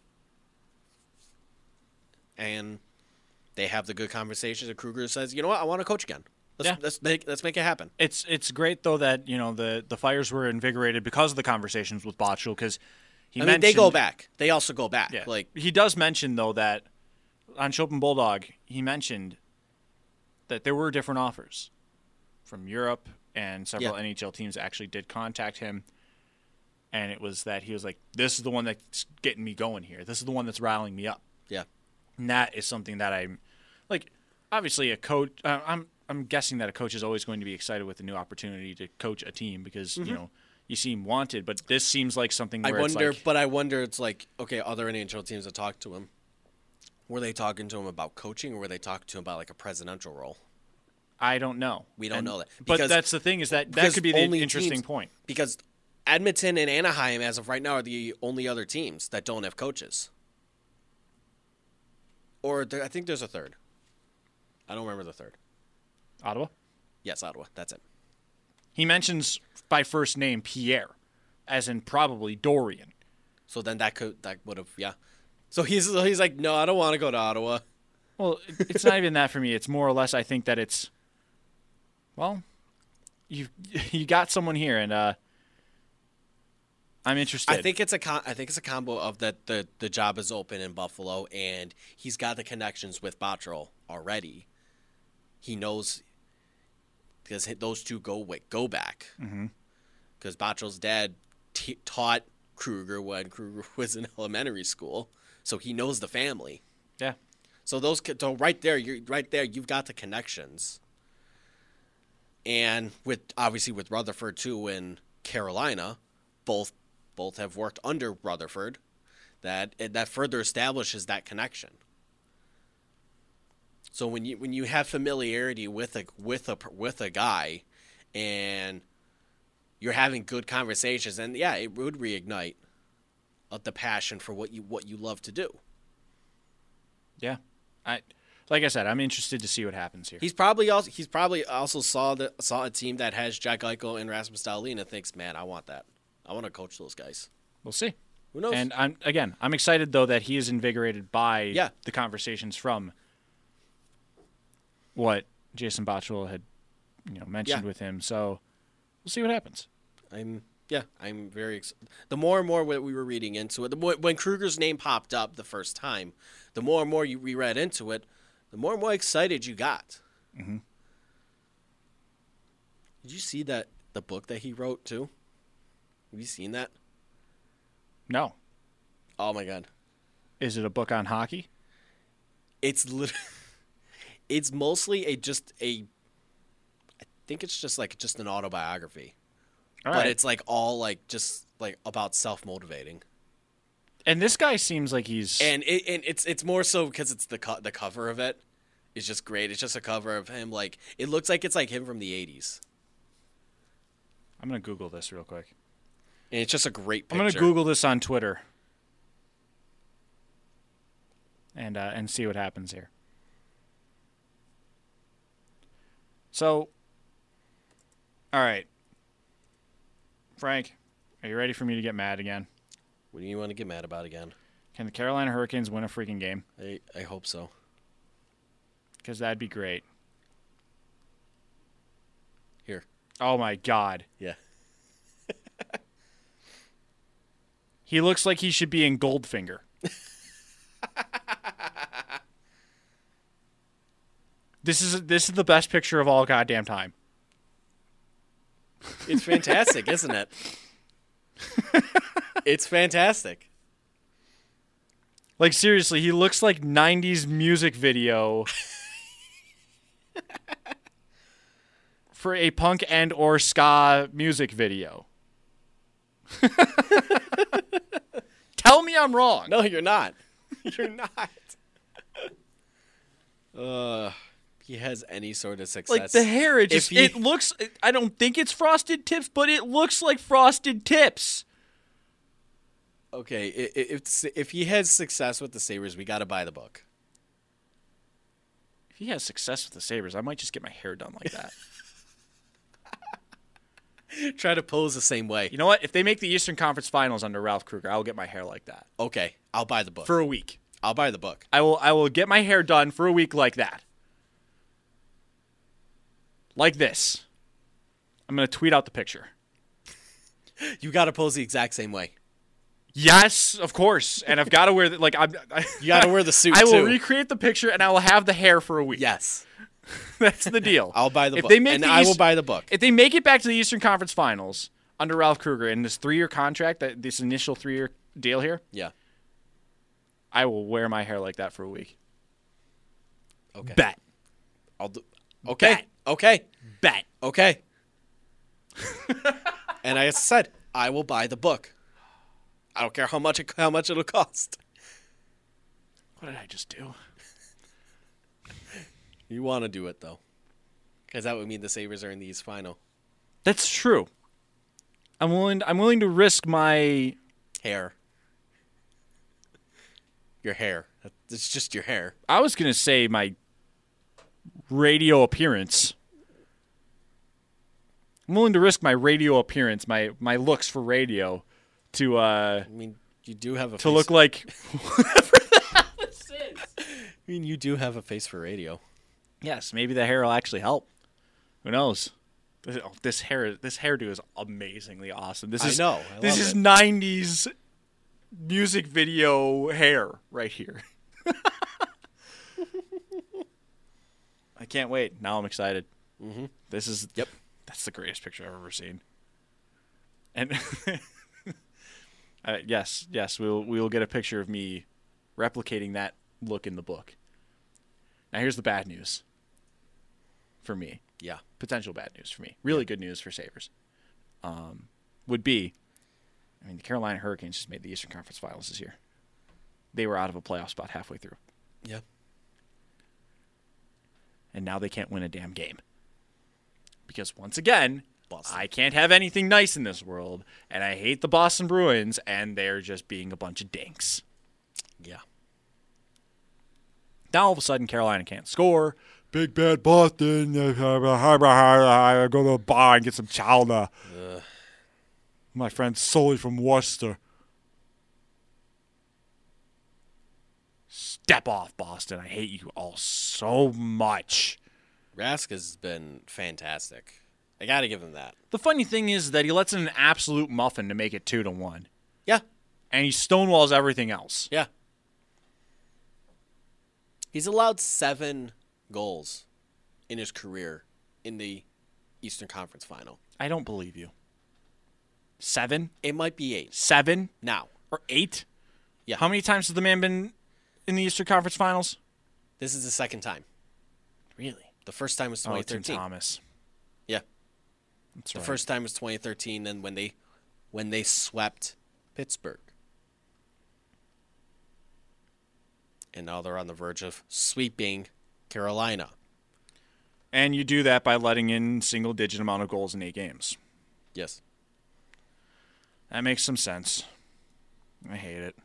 and they have the good conversations. And Kruger says, "You know what? I want to coach again. Let's, Yeah. let's make let's make it happen." It's it's great though that you know the the Fires were invigorated because of the conversations with Botterill because he I mean, mentioned they go back. They also go back. Yeah. Like he does mention though that on Chopin Bulldog he mentioned that there were different offers from Europe and several Yeah. N H L teams actually did contact him, and it was that he was like, "This is the one that's getting me going here. This is the one that's riling me up." yeah, And that is something that I'm like. Obviously, a coach. Uh, I'm I'm guessing that a coach is always going to be excited with a new opportunity to coach a team because you know you seem wanted. But this seems like something I where it's wonder, like, but I wonder. It's like, okay, other N H L teams that talked to him, were they talking to him about coaching, or were they talking to him about like a presidential role? I don't know. We don't And- know that. But Because- that's the thing is that that because could be the only interesting teams- point. Because Edmonton and Anaheim, as of right now, are the only other teams that don't have coaches. Or there, I think there's a third. I don't remember the third. Ottawa. Yes, Ottawa. That's it. He mentions by first name Pierre, as in probably Dorian. So then that could that would have yeah. So he's so he's like, no, I don't want to go to Ottawa. Well, it- it's not even that for me. It's more or less I think that it's, well, you you got someone here, and uh, I'm interested. I think it's a con- I think it's a combo of that the the job is open in Buffalo and he's got the connections with Botterill already. He knows because those two go go back. Because mm-hmm. Botterill's dad t- taught Kruger when Kruger was in elementary school, so he knows the family. yeah. So those so right there, you're right there. You've got the connections, and with obviously with Rutherford too in Carolina, both both have worked under Rutherford. That that further establishes that connection. So when you when you have familiarity with a with a with a guy, and you're having good conversations, and yeah, it would reignite uh, the passion for what you what you love to do. Yeah. I like I said, I'm interested to see what happens here. He's probably also he's probably also saw the saw a team that has Jack Eichel and Rasmus Dahlin and thinks, man, I want that. I want to coach those guys. We'll see. Who knows? And I'm again, I'm excited though that he is invigorated by Yeah. the conversations from what Jason Botterill had, you know, mentioned Yeah. with him. So we'll see what happens. I'm yeah, I'm very ex- the more and more what we were reading into it, the more when Kruger's name popped up the first time, the more and more you we read into it, the more and more excited you got. Mm-hmm. Did you see that the book that he wrote too? Have you seen that? No. Oh my god. Is it a book on hockey? It's lit- it's mostly a just a I think it's just like just an autobiography. All but right. it's like all like just like about self-motivating. And this guy seems like he's And it and it's it's more so because it's the co- the cover of it is just great. It's just a cover of him like it looks like it's like him from the eighties. I'm gonna Google this real quick. And it's just a great I'm picture. gonna Google this on Twitter. And uh, and see what happens here. So all right. Frank, are you ready for me to get mad again? What do you want to get mad about again? Can the Carolina Hurricanes win a freaking game? I I hope so. Because that'd be great. Here. Oh my God. Yeah. He looks like he should be in Goldfinger. This is this is the best picture of all goddamn time. It's fantastic, isn't it? It's fantastic. Like seriously, he looks like nineties music video for a punk and or ska music video. Tell me I'm wrong. No, you're not. You're not. Uh, he has any sort of success. Like the hair, it just If he- it looks. I don't think it's frosted tips, but it looks like frosted tips. Okay, i- i- if if he has success with the Sabres, we got to buy the book. he has success with the Sabres, I might just get my hair done like that. Try to pose the same way. You know what? If they make the Eastern Conference Finals under Ralph Kruger, I'll get my hair like that Okay, I'll buy the book. for a week. I'll buy the book. I will. I will get my hair done for a week like that, like this. I'm gonna tweet out the picture. You got to pose the exact same way. Yes, of course, and I've got to wear the, like I'm. I, You got to wear the suit I will too. recreate the picture, and I will have the hair for a week. Yes, That's the deal. I'll buy the if book, They make and the I will East- buy the book. If they make it back to the Eastern Conference Finals under Ralph Kruger in this three-year contract, that this initial three-year deal here, Yeah. I will wear my hair like that for a week. Okay. Bet. I'll do. Okay. Bet. Okay. Bet. Okay. And as I said, I will buy the book. I don't care how much it, how much it'll cost. What did I just do? You want to do it though, because that would mean the Sabres are in the East Final. That's true. I'm willing. I'm willing to risk my. Hair. Your hair. It's just your hair. I was gonna say my radio appearance. I'm willing to risk my radio appearance, my my looks for radio, to uh I mean, you do have a to face. look like. I mean, you do have a face for radio. Yes, maybe the hair will actually help. Who knows? This, oh, this hair, this hairdo is amazingly awesome. This I is know, I this love is it. nineties music video hair right here. I can't wait. Now I'm excited. Mm-hmm. This is Yep. That's the greatest picture I've ever seen. And uh, yes, yes, we'll we will get a picture of me replicating that look in the book. Now here's the bad news for me. Yeah. Potential bad news for me. Really good news for Sabres. Um, would be, I mean, the Carolina Hurricanes just made the Eastern Conference Finals this year. They were out of a playoff spot halfway through. Yeah. And now they can't win a damn game. Because once again, Boston. I can't have anything nice in this world, and I hate the Boston Bruins, and they're just being a bunch of dinks. Yeah. Now all of a sudden, Carolina can't score. Big bad Boston. I go to the bar and get some chowder. My friend Sully from Worcester. Step off, Boston. I hate you all so much. Rask has been fantastic. I got to give him that. The funny thing is that he lets in an absolute muffin to make it two to one, Yeah. and he stonewalls everything else. Yeah. He's allowed seven goals in his career in the Eastern Conference Final. I don't believe you. Seven, It might be eight seven, now. or eight? Yeah. How many times has the man been in the Eastern Conference Finals? This is the second time. Really? The first time was Oh, twenty it's in thirteen. Thomas. Yeah. That's The right. first time was twenty thirteen, and when they when they swept Pittsburgh. And now they're on the verge of sweeping Carolina. And you do that by letting in single-digit amount of goals in eight games. Yes. That makes some sense. I hate it.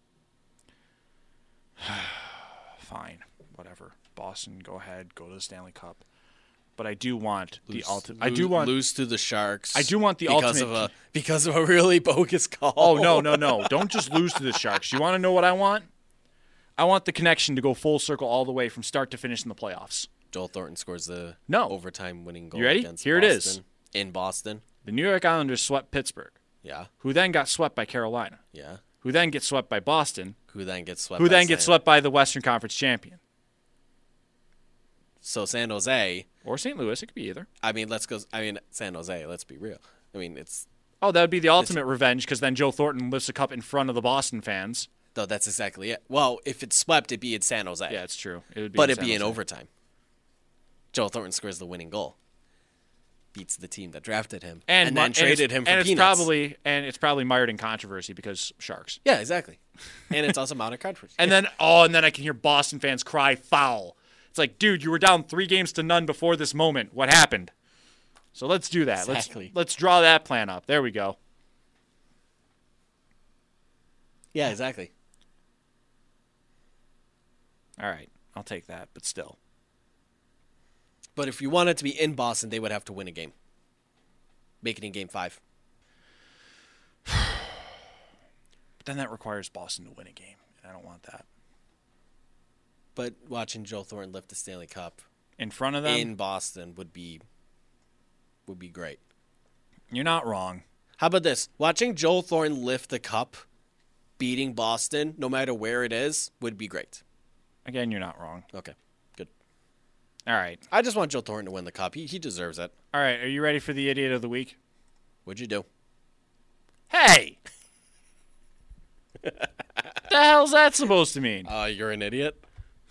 Fine. Whatever. Boston, go ahead. Go to the Stanley Cup. But I do want the ultimate. I do Lose- want. lose to the Sharks. I do want the because ultimate- of a because of a really bogus call. Oh, no, no, no. Don't just lose to the Sharks. You want to know what I want? I want the connection to go full circle all the way from start to finish in the playoffs. Joel Thornton scores the No. overtime winning goal You ready? against Here it is. Boston, in Boston. The New York Islanders swept Pittsburgh, Yeah, who then got swept by Carolina, yeah. who then gets swept by Boston, Who then gets swept? who by then gets San- swept by the Western Conference champion. So San Jose. Or Saint Louis. It could be either. I mean, let's go. I mean, San Jose. Let's be real. I mean, it's Oh, that would be the ultimate revenge because then Joe Thornton lifts a cup in front of the Boston fans. though. That's exactly it. Well, if it's swept, it'd be in San Jose. Yeah, it's true. It would be but in it'd be San in Jose. overtime. Joel Thornton scores the winning goal. Beats the team that drafted him and, and mi- then and traded it's- him for and it's peanuts. probably and it's probably mired in controversy because Sharks. Yeah, exactly. And it's also mounted controversy. And then oh, and then I can hear Boston fans cry foul. It's like, dude, you were down three games to none before this moment. What happened? So let's do that. Exactly. Let's let's draw that plan up. There we go. yeah, exactly. All right, I'll take that, but still, But if you want it to be in Boston, they would have to win a game. Make it in game five. But then that requires Boston to win a game, and I don't want that. But watching Joe Thornton lift the Stanley Cup In front of them, in Boston would be would be great. you're not wrong. How about this? Watching Joe Thornton lift the cup, beating Boston, no matter where it is, would be great. Again, you're not wrong. Okay, good. All right. I just want Joe Thornton to win the cup. He he deserves it. All right. Are you ready for the idiot of the week? What'd you do? Hey! The hell's that supposed to mean? Uh, you're an idiot.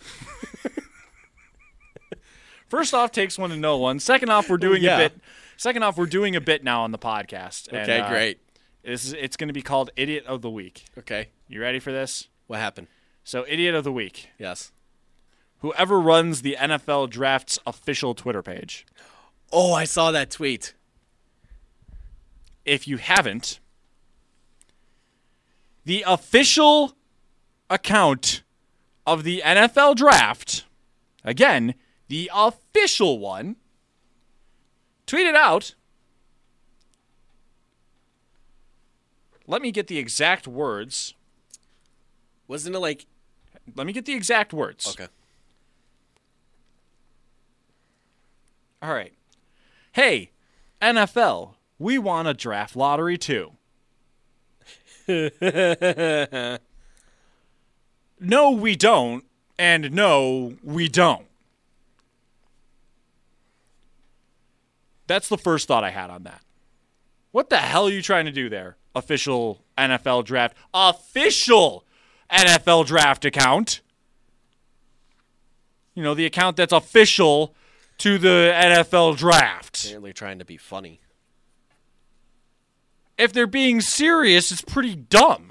First off, takes one to know one. Second off, we're doing Yeah. a bit. Second off, we're doing a bit now on the podcast. And, Okay, uh, great. This is, it's going to be called Idiot of the Week. Okay, You ready for this? what happened? So, Idiot of the Week. Yes. Whoever runs the N F L Draft's official Twitter page. Oh, I saw that tweet. If you haven't, the official account of the N F L Draft, again, the official one, tweeted out. Let me get the exact words. Wasn't it like? Let me get the exact words. Okay. All right. Hey, N F L, we want a draft lottery too. No, we don't. And no, we don't. That's the first thought I had on that. What the hell are you trying to do there? Official N F L draft. Official N F L draft account. You know, the account that's official to the N F L draft. Apparently trying to be funny. If they're being serious, it's pretty dumb.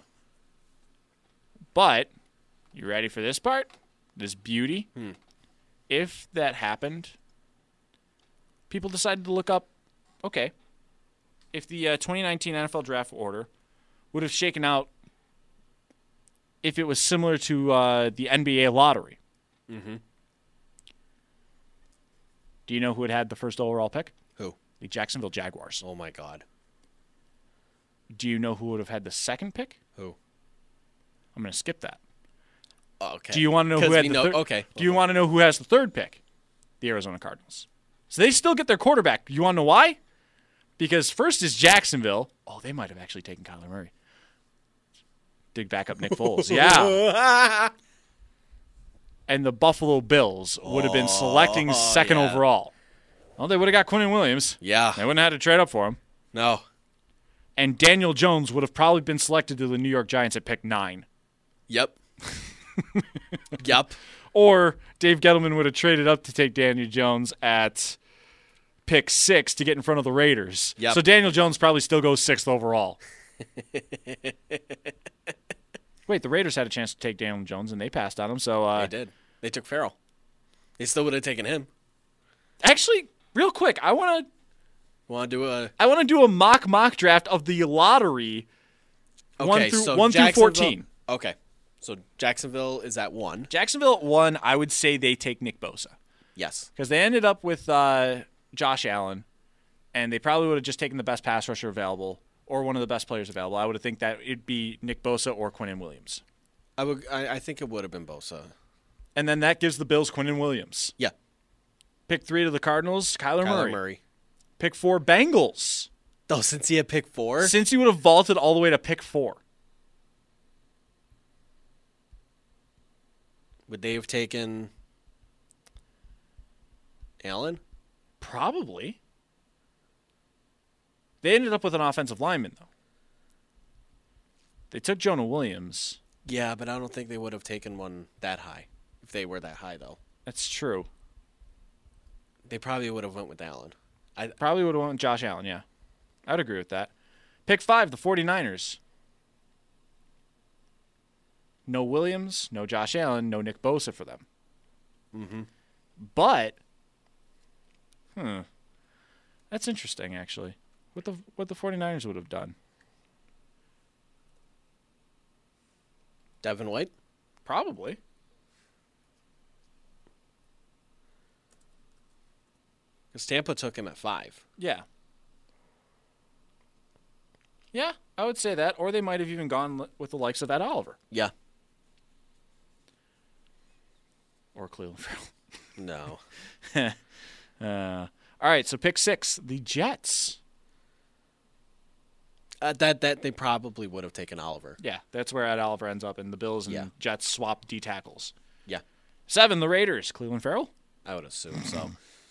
But, you ready for this part? This beauty? Hmm. If that happened, people decided to look up, okay, if the uh, twenty nineteen N F L draft order would have shaken out if it was similar to uh, the N B A lottery. Mm-hmm. Do you know who had had the first overall pick? Who? The Jacksonville Jaguars. Oh my God. Do you know who would have had the second pick? Who? I'm going to skip that. Okay. Do you want to know 'Cause who had we the know- third? Okay. Do you okay. want to know who has the third pick? The Arizona Cardinals. So they still get their quarterback. You want to know why? Because first is Jacksonville. Oh, they might have actually taken Kyler Murray. Dig back up Nick Foles. Yeah. And the Buffalo Bills would have been selecting second yeah. overall. Well, they would have got Quinnen Williams. Yeah. They wouldn't have had to trade up for him. No. And Daniel Jones would have probably been selected to the New York Giants at pick nine. Yep. Yep. Or Dave Gettleman would have traded up to take Daniel Jones at pick six to get in front of the Raiders. Yep. So Daniel Jones probably still goes sixth overall. Wait, the Raiders had a chance to take Daniel Jones, and they passed on him. So uh, They did. They took Farrell. They still would have taken him. actually, real quick, I want to Want to do a? I want to do a mock mock draft of the lottery. Okay, one through so one through Jacksonville- fourteen. Okay. So Jacksonville is at one. Jacksonville at one. I would say they take Nick Bosa. Yes. Because they ended up with uh, Josh Allen, and they probably would have just taken the best pass rusher available or one of the best players available. I would have think that it'd be Nick Bosa or Quinnen Williams. I would. I, I think it would have been Bosa. And then that gives the Bills Quinnen Williams. Yeah. Pick three to the Cardinals, Kyler, Kyler Murray. Murray. Pick four, Bengals. Oh, since he had pick four. Since he would have vaulted all the way to pick four. Would they have taken Allen? Probably. They ended up with an offensive lineman, though. They took Jonah Williams. Yeah, but I don't think they would have taken one that high. If they were that high, though. That's true. They probably would have went with Allen. I Probably would have went with Josh Allen, yeah. I'd agree with that. Pick five, the 49ers. No Williams, no Josh Allen, no Nick Bosa for them. Mm-hmm. But, hmm, that's interesting, actually. What the what the 49ers would have done. Devin White? Probably. Because Tampa took him at five. Yeah. Yeah, I would say that. Or they might have even gone li- with the likes of Ed Oliver. Yeah. Or Cleveland Farrell. No. uh, all right, so pick six, the Jets. Uh, that that they probably would have taken Oliver. Yeah, that's where Ed Oliver ends up, and the Bills and Yeah. Jets swap D tackles. Yeah. Seven, the Raiders. Cleveland Farrell. I would assume so.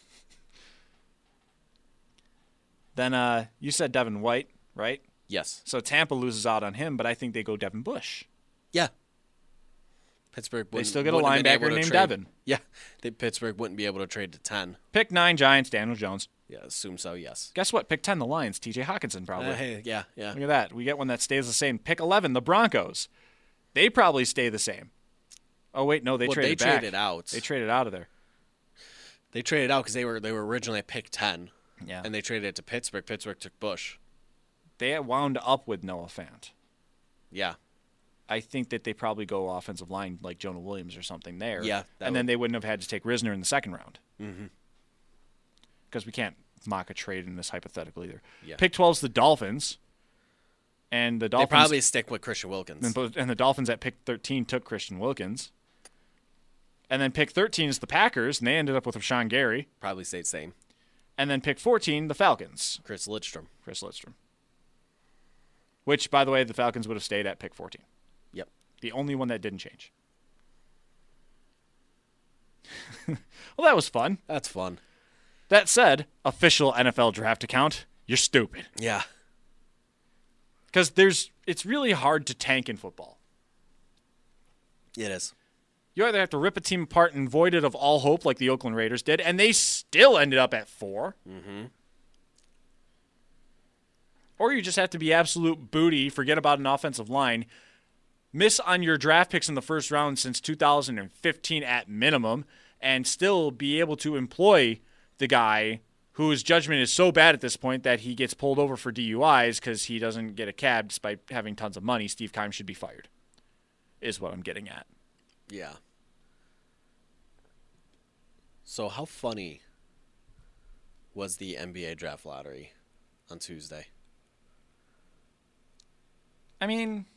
Then uh, you said Devin White, right? Yes. So Tampa loses out on him, but I think they go Devin Bush. Yeah. Pittsburgh. They wouldn't- still get a wouldn't have been linebacker able to named trade- Devin. Yeah. They, Pittsburgh wouldn't be able to trade to ten. Pick nine, Giants, Daniel Jones. Yeah, assume so. Yes. Guess what? Pick ten, the Lions, T J Hawkinson probably. Uh, hey, yeah, yeah. Look at that. We get one that stays the same. Pick eleven, the Broncos. They probably stay the same. Oh, wait, no, they Well, traded they back. traded out. They traded out of there. They traded out because they were they were originally at pick ten, Yeah. and they traded it to Pittsburgh. Pittsburgh took Bush. They had wound up with Noah Fant. Yeah. I think that they probably go offensive line like Jonah Williams or something there. Yeah, that And then would- they wouldn't have had to take Risner in the second round. Mm-hmm. Because we can't mock a trade in this hypothetical either. Yeah. Pick twelve is the Dolphins. And the They Dolphins probably stick with Christian Wilkins. and, both- and the Dolphins at pick thirteen took Christian Wilkins. And then pick thirteen is the Packers, and they ended up with Rashawn Gary. Probably stayed same. And then pick fourteen, the Falcons, Chris Lidstrom. Chris Lidstrom. Which, by the way, the Falcons would have stayed at pick fourteen. Yep. The only one that didn't change. Well, that was fun. That's fun. That said, official N F L draft account, you're stupid. Yeah. Because there's, it's really hard to tank in football. It is. You either have to rip a team apart and void it of all hope like the Oakland Raiders did, and they still ended up at four. Mm-hmm. Or you just have to be absolute booty, forget about an offensive line, miss on your draft picks in the first round since two thousand fifteen at minimum, and still be able to employ the guy whose judgment is so bad at this point that he gets pulled over for D U Is because he doesn't get a cab despite having tons of money. Steve Keim should be fired, is what I'm getting at. Yeah. So how funny was the N B A draft lottery on Tuesday? I mean,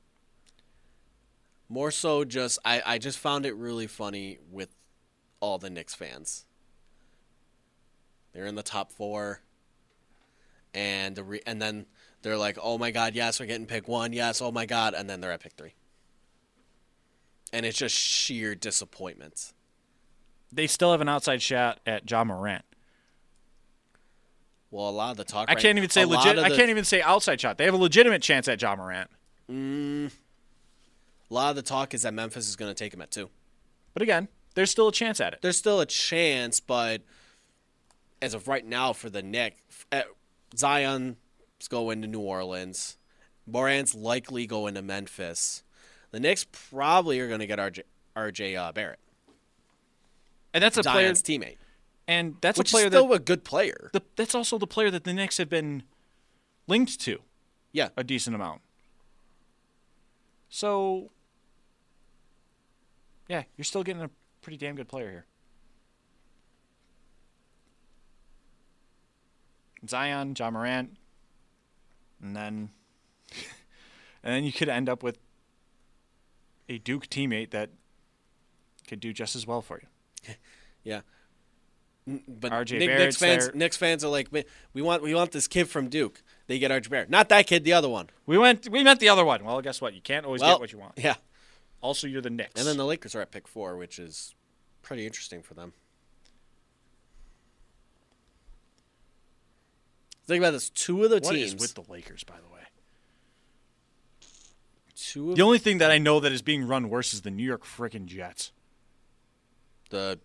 More so just, I, I just found it really funny with all the Knicks fans. They're in the top four. And the re- and then they're like, oh my God, yes, we're getting pick one. Yes, oh my God. And then they're at pick three. And it's just sheer disappointment. they still have an outside shot at Ja Morant. Well, a lot of the talk. I right- can't even say a lot legit. of I the- can't even say outside shot. They have a legitimate chance at Ja Morant. Mm, a lot of the talk is that Memphis is going to take him at two. But again, there's still a chance at it. There's still a chance, but as of right now, for the Knicks, uh, Zion's going to New Orleans. Morant's likely going to Memphis. The Knicks probably are going to get R J, R J uh, Barrett, And that's a player. Zion's teammate, And that's which a player is still that a good player. the, that's also the player that the Knicks have been linked to Yeah, a decent amount. So, yeah, you're still getting a pretty damn good player here. Zion, Ja Morant, and then and then you could end up with a Duke teammate that could do just as well for you. yeah. N- But R J Nick, Barrett's Knicks fans, there. Knicks fans are like, we want, we want this kid from Duke. They get R J Barrett, not that kid, the other one. We went we meant the other one. Well, guess what? You can't always Well, get what you want. Yeah. Also, you're the Knicks. And then the Lakers are at pick four, which is pretty interesting for them. Think about this: two of the what teams, is with the Lakers, by the way? two of The only thing that I know that is being run worse is the New York frickin' Jets. the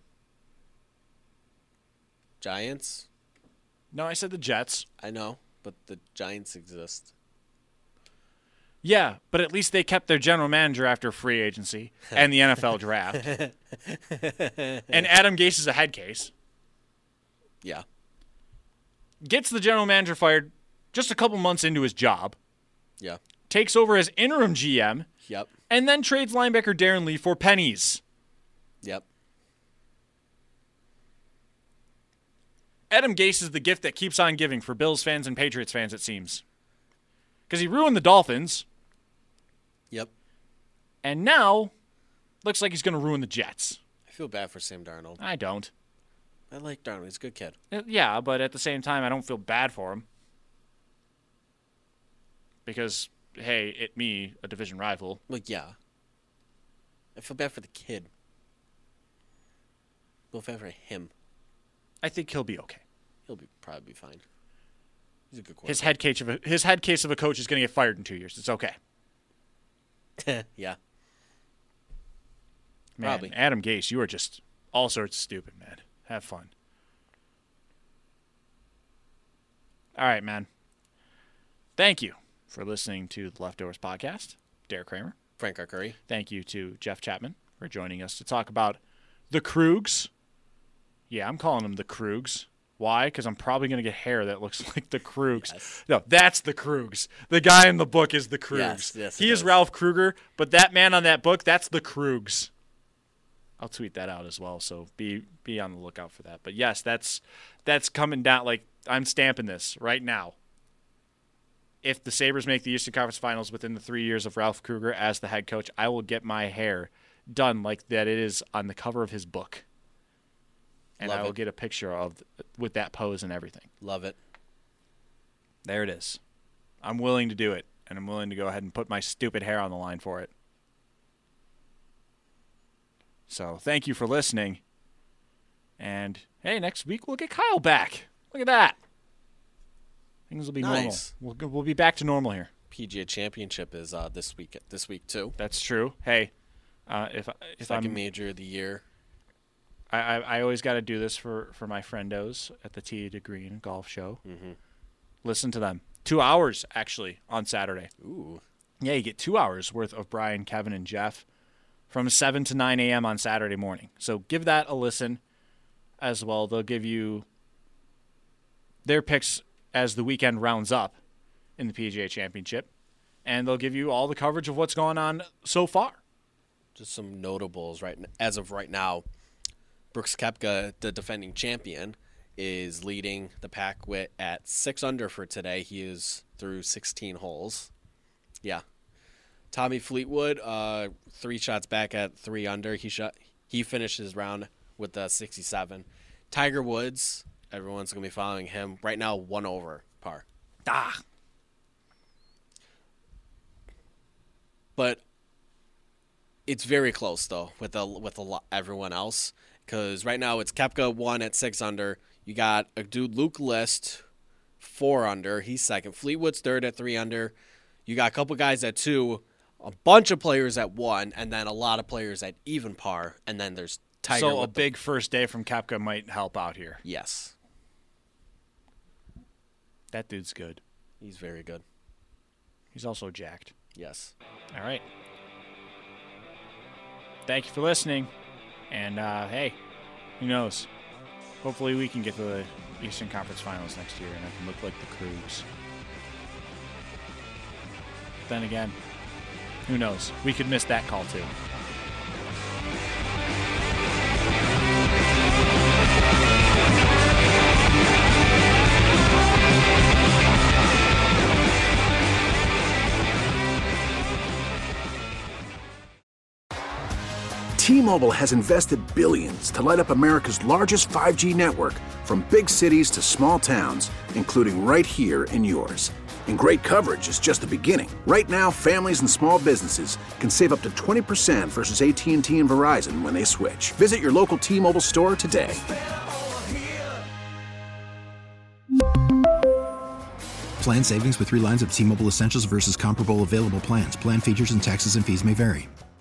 Giants. No, I said the Jets. I know, but the Giants exist. Yeah, but at least they kept their general manager after free agency and the N F L draft. And Adam Gase is a head case. Yeah, Gets the general manager fired just a couple months into his job. yeah, Takes over as interim G M. yep, And then trades linebacker Darren Lee for pennies. yep. Adam Gase is the gift that keeps on giving for Bills fans and Patriots fans, it seems. Because he ruined the Dolphins. Yep. And now, looks like he's going to ruin the Jets. I feel bad for Sam Darnold. I don't. I like Darnold. He's a good kid. Uh, Yeah, but at the same time, I don't feel bad for him. Because, hey, it me, a division rival. Well, yeah. I feel bad for the kid. I feel bad for him. I think he'll be okay. He'll be probably be fine. He's a good quarterback. His head case of a, his head case of a coach is going to get fired in two years. It's okay. Yeah. Man, Probably. Adam Gase, you are just all sorts of stupid, man. Have fun. All right, man. Thank you for listening to the Leftovers podcast. Derek Kramer. Frank R. Curry. Thank you to Jeff Chapman for joining us to talk about the Krugs. Yeah, I'm calling them the Krugs. Why? Because I'm probably going to get hair that looks like the Krugs. Yes. No, that's the Krugs. The guy in the book is the Krugs. Yes, yes, he it is is. Ralph Kruger, but that man on that book, that's the Krugs. I'll tweet that out as well, so be be on the lookout for that. But yes, that's that's coming down. Like, I'm stamping this right now. If the Sabres make the Eastern Conference Finals within the three years of Ralph Kruger as the head coach, I will get my hair done like that it is on the cover of his book. And Love I will it. get a picture of with that pose and everything. Love it. There it is. I'm willing to do it, and I'm willing to go ahead and put my stupid hair on the line for it. So thank you for listening. And, hey, next week we'll get Kyle back. Look at that. Things will be Nice. normal. We'll, we'll be back to normal here. P G A Championship is uh, this week. This week too. That's true. Hey, uh, if if Second I'm, major of the year. I, I I always got to do this for, for my friendos at the Tee to Green Golf Show. Mm-hmm. Listen to them. Two hours actually on Saturday. Ooh. Yeah, you get two hours worth of Brian, Kevin, and Jeff from seven to nine a.m. on Saturday morning. So give that a listen as well. They'll give you their picks as the weekend rounds up in the P G A Championship, and they'll give you all the coverage of what's gone on so far. Just some notables right n- as of right now. Brooks Koepka, the defending champion, is leading the pack with at six under for today. He is through sixteen holes. Yeah. Tommy Fleetwood, uh, three shots back at three under. He shot. He finished his round with a sixty-seven. Tiger Woods, everyone's gonna be following him right now. One over par. Ah, But it's very close though with a, with a lot, everyone else, because right now it's Koepka one at six under. You got a dude Luke List four under. He's second. Fleetwood's third at three under. You got a couple guys at two, a bunch of players at one, and then a lot of players at even par. And then there's Tiger. so a with the- big first day from Koepka might help out here. yes, That dude's good. he's very good. He's also jacked. Yes. All right. Thank you for listening. And, uh, hey, who knows? Hopefully we can get to the Eastern Conference Finals next year and I can look like the Krugs. Then again, who knows? We could miss that call too. T-Mobile has invested billions to light up America's largest five G network, from big cities to small towns, including right here in yours. And great coverage is just the beginning. Right now, families and small businesses can save up to twenty percent versus A T and T and Verizon when they switch. Visit your local T-Mobile store today. Plan savings with three lines of T-Mobile Essentials versus comparable available plans. Plan features and taxes and fees may vary.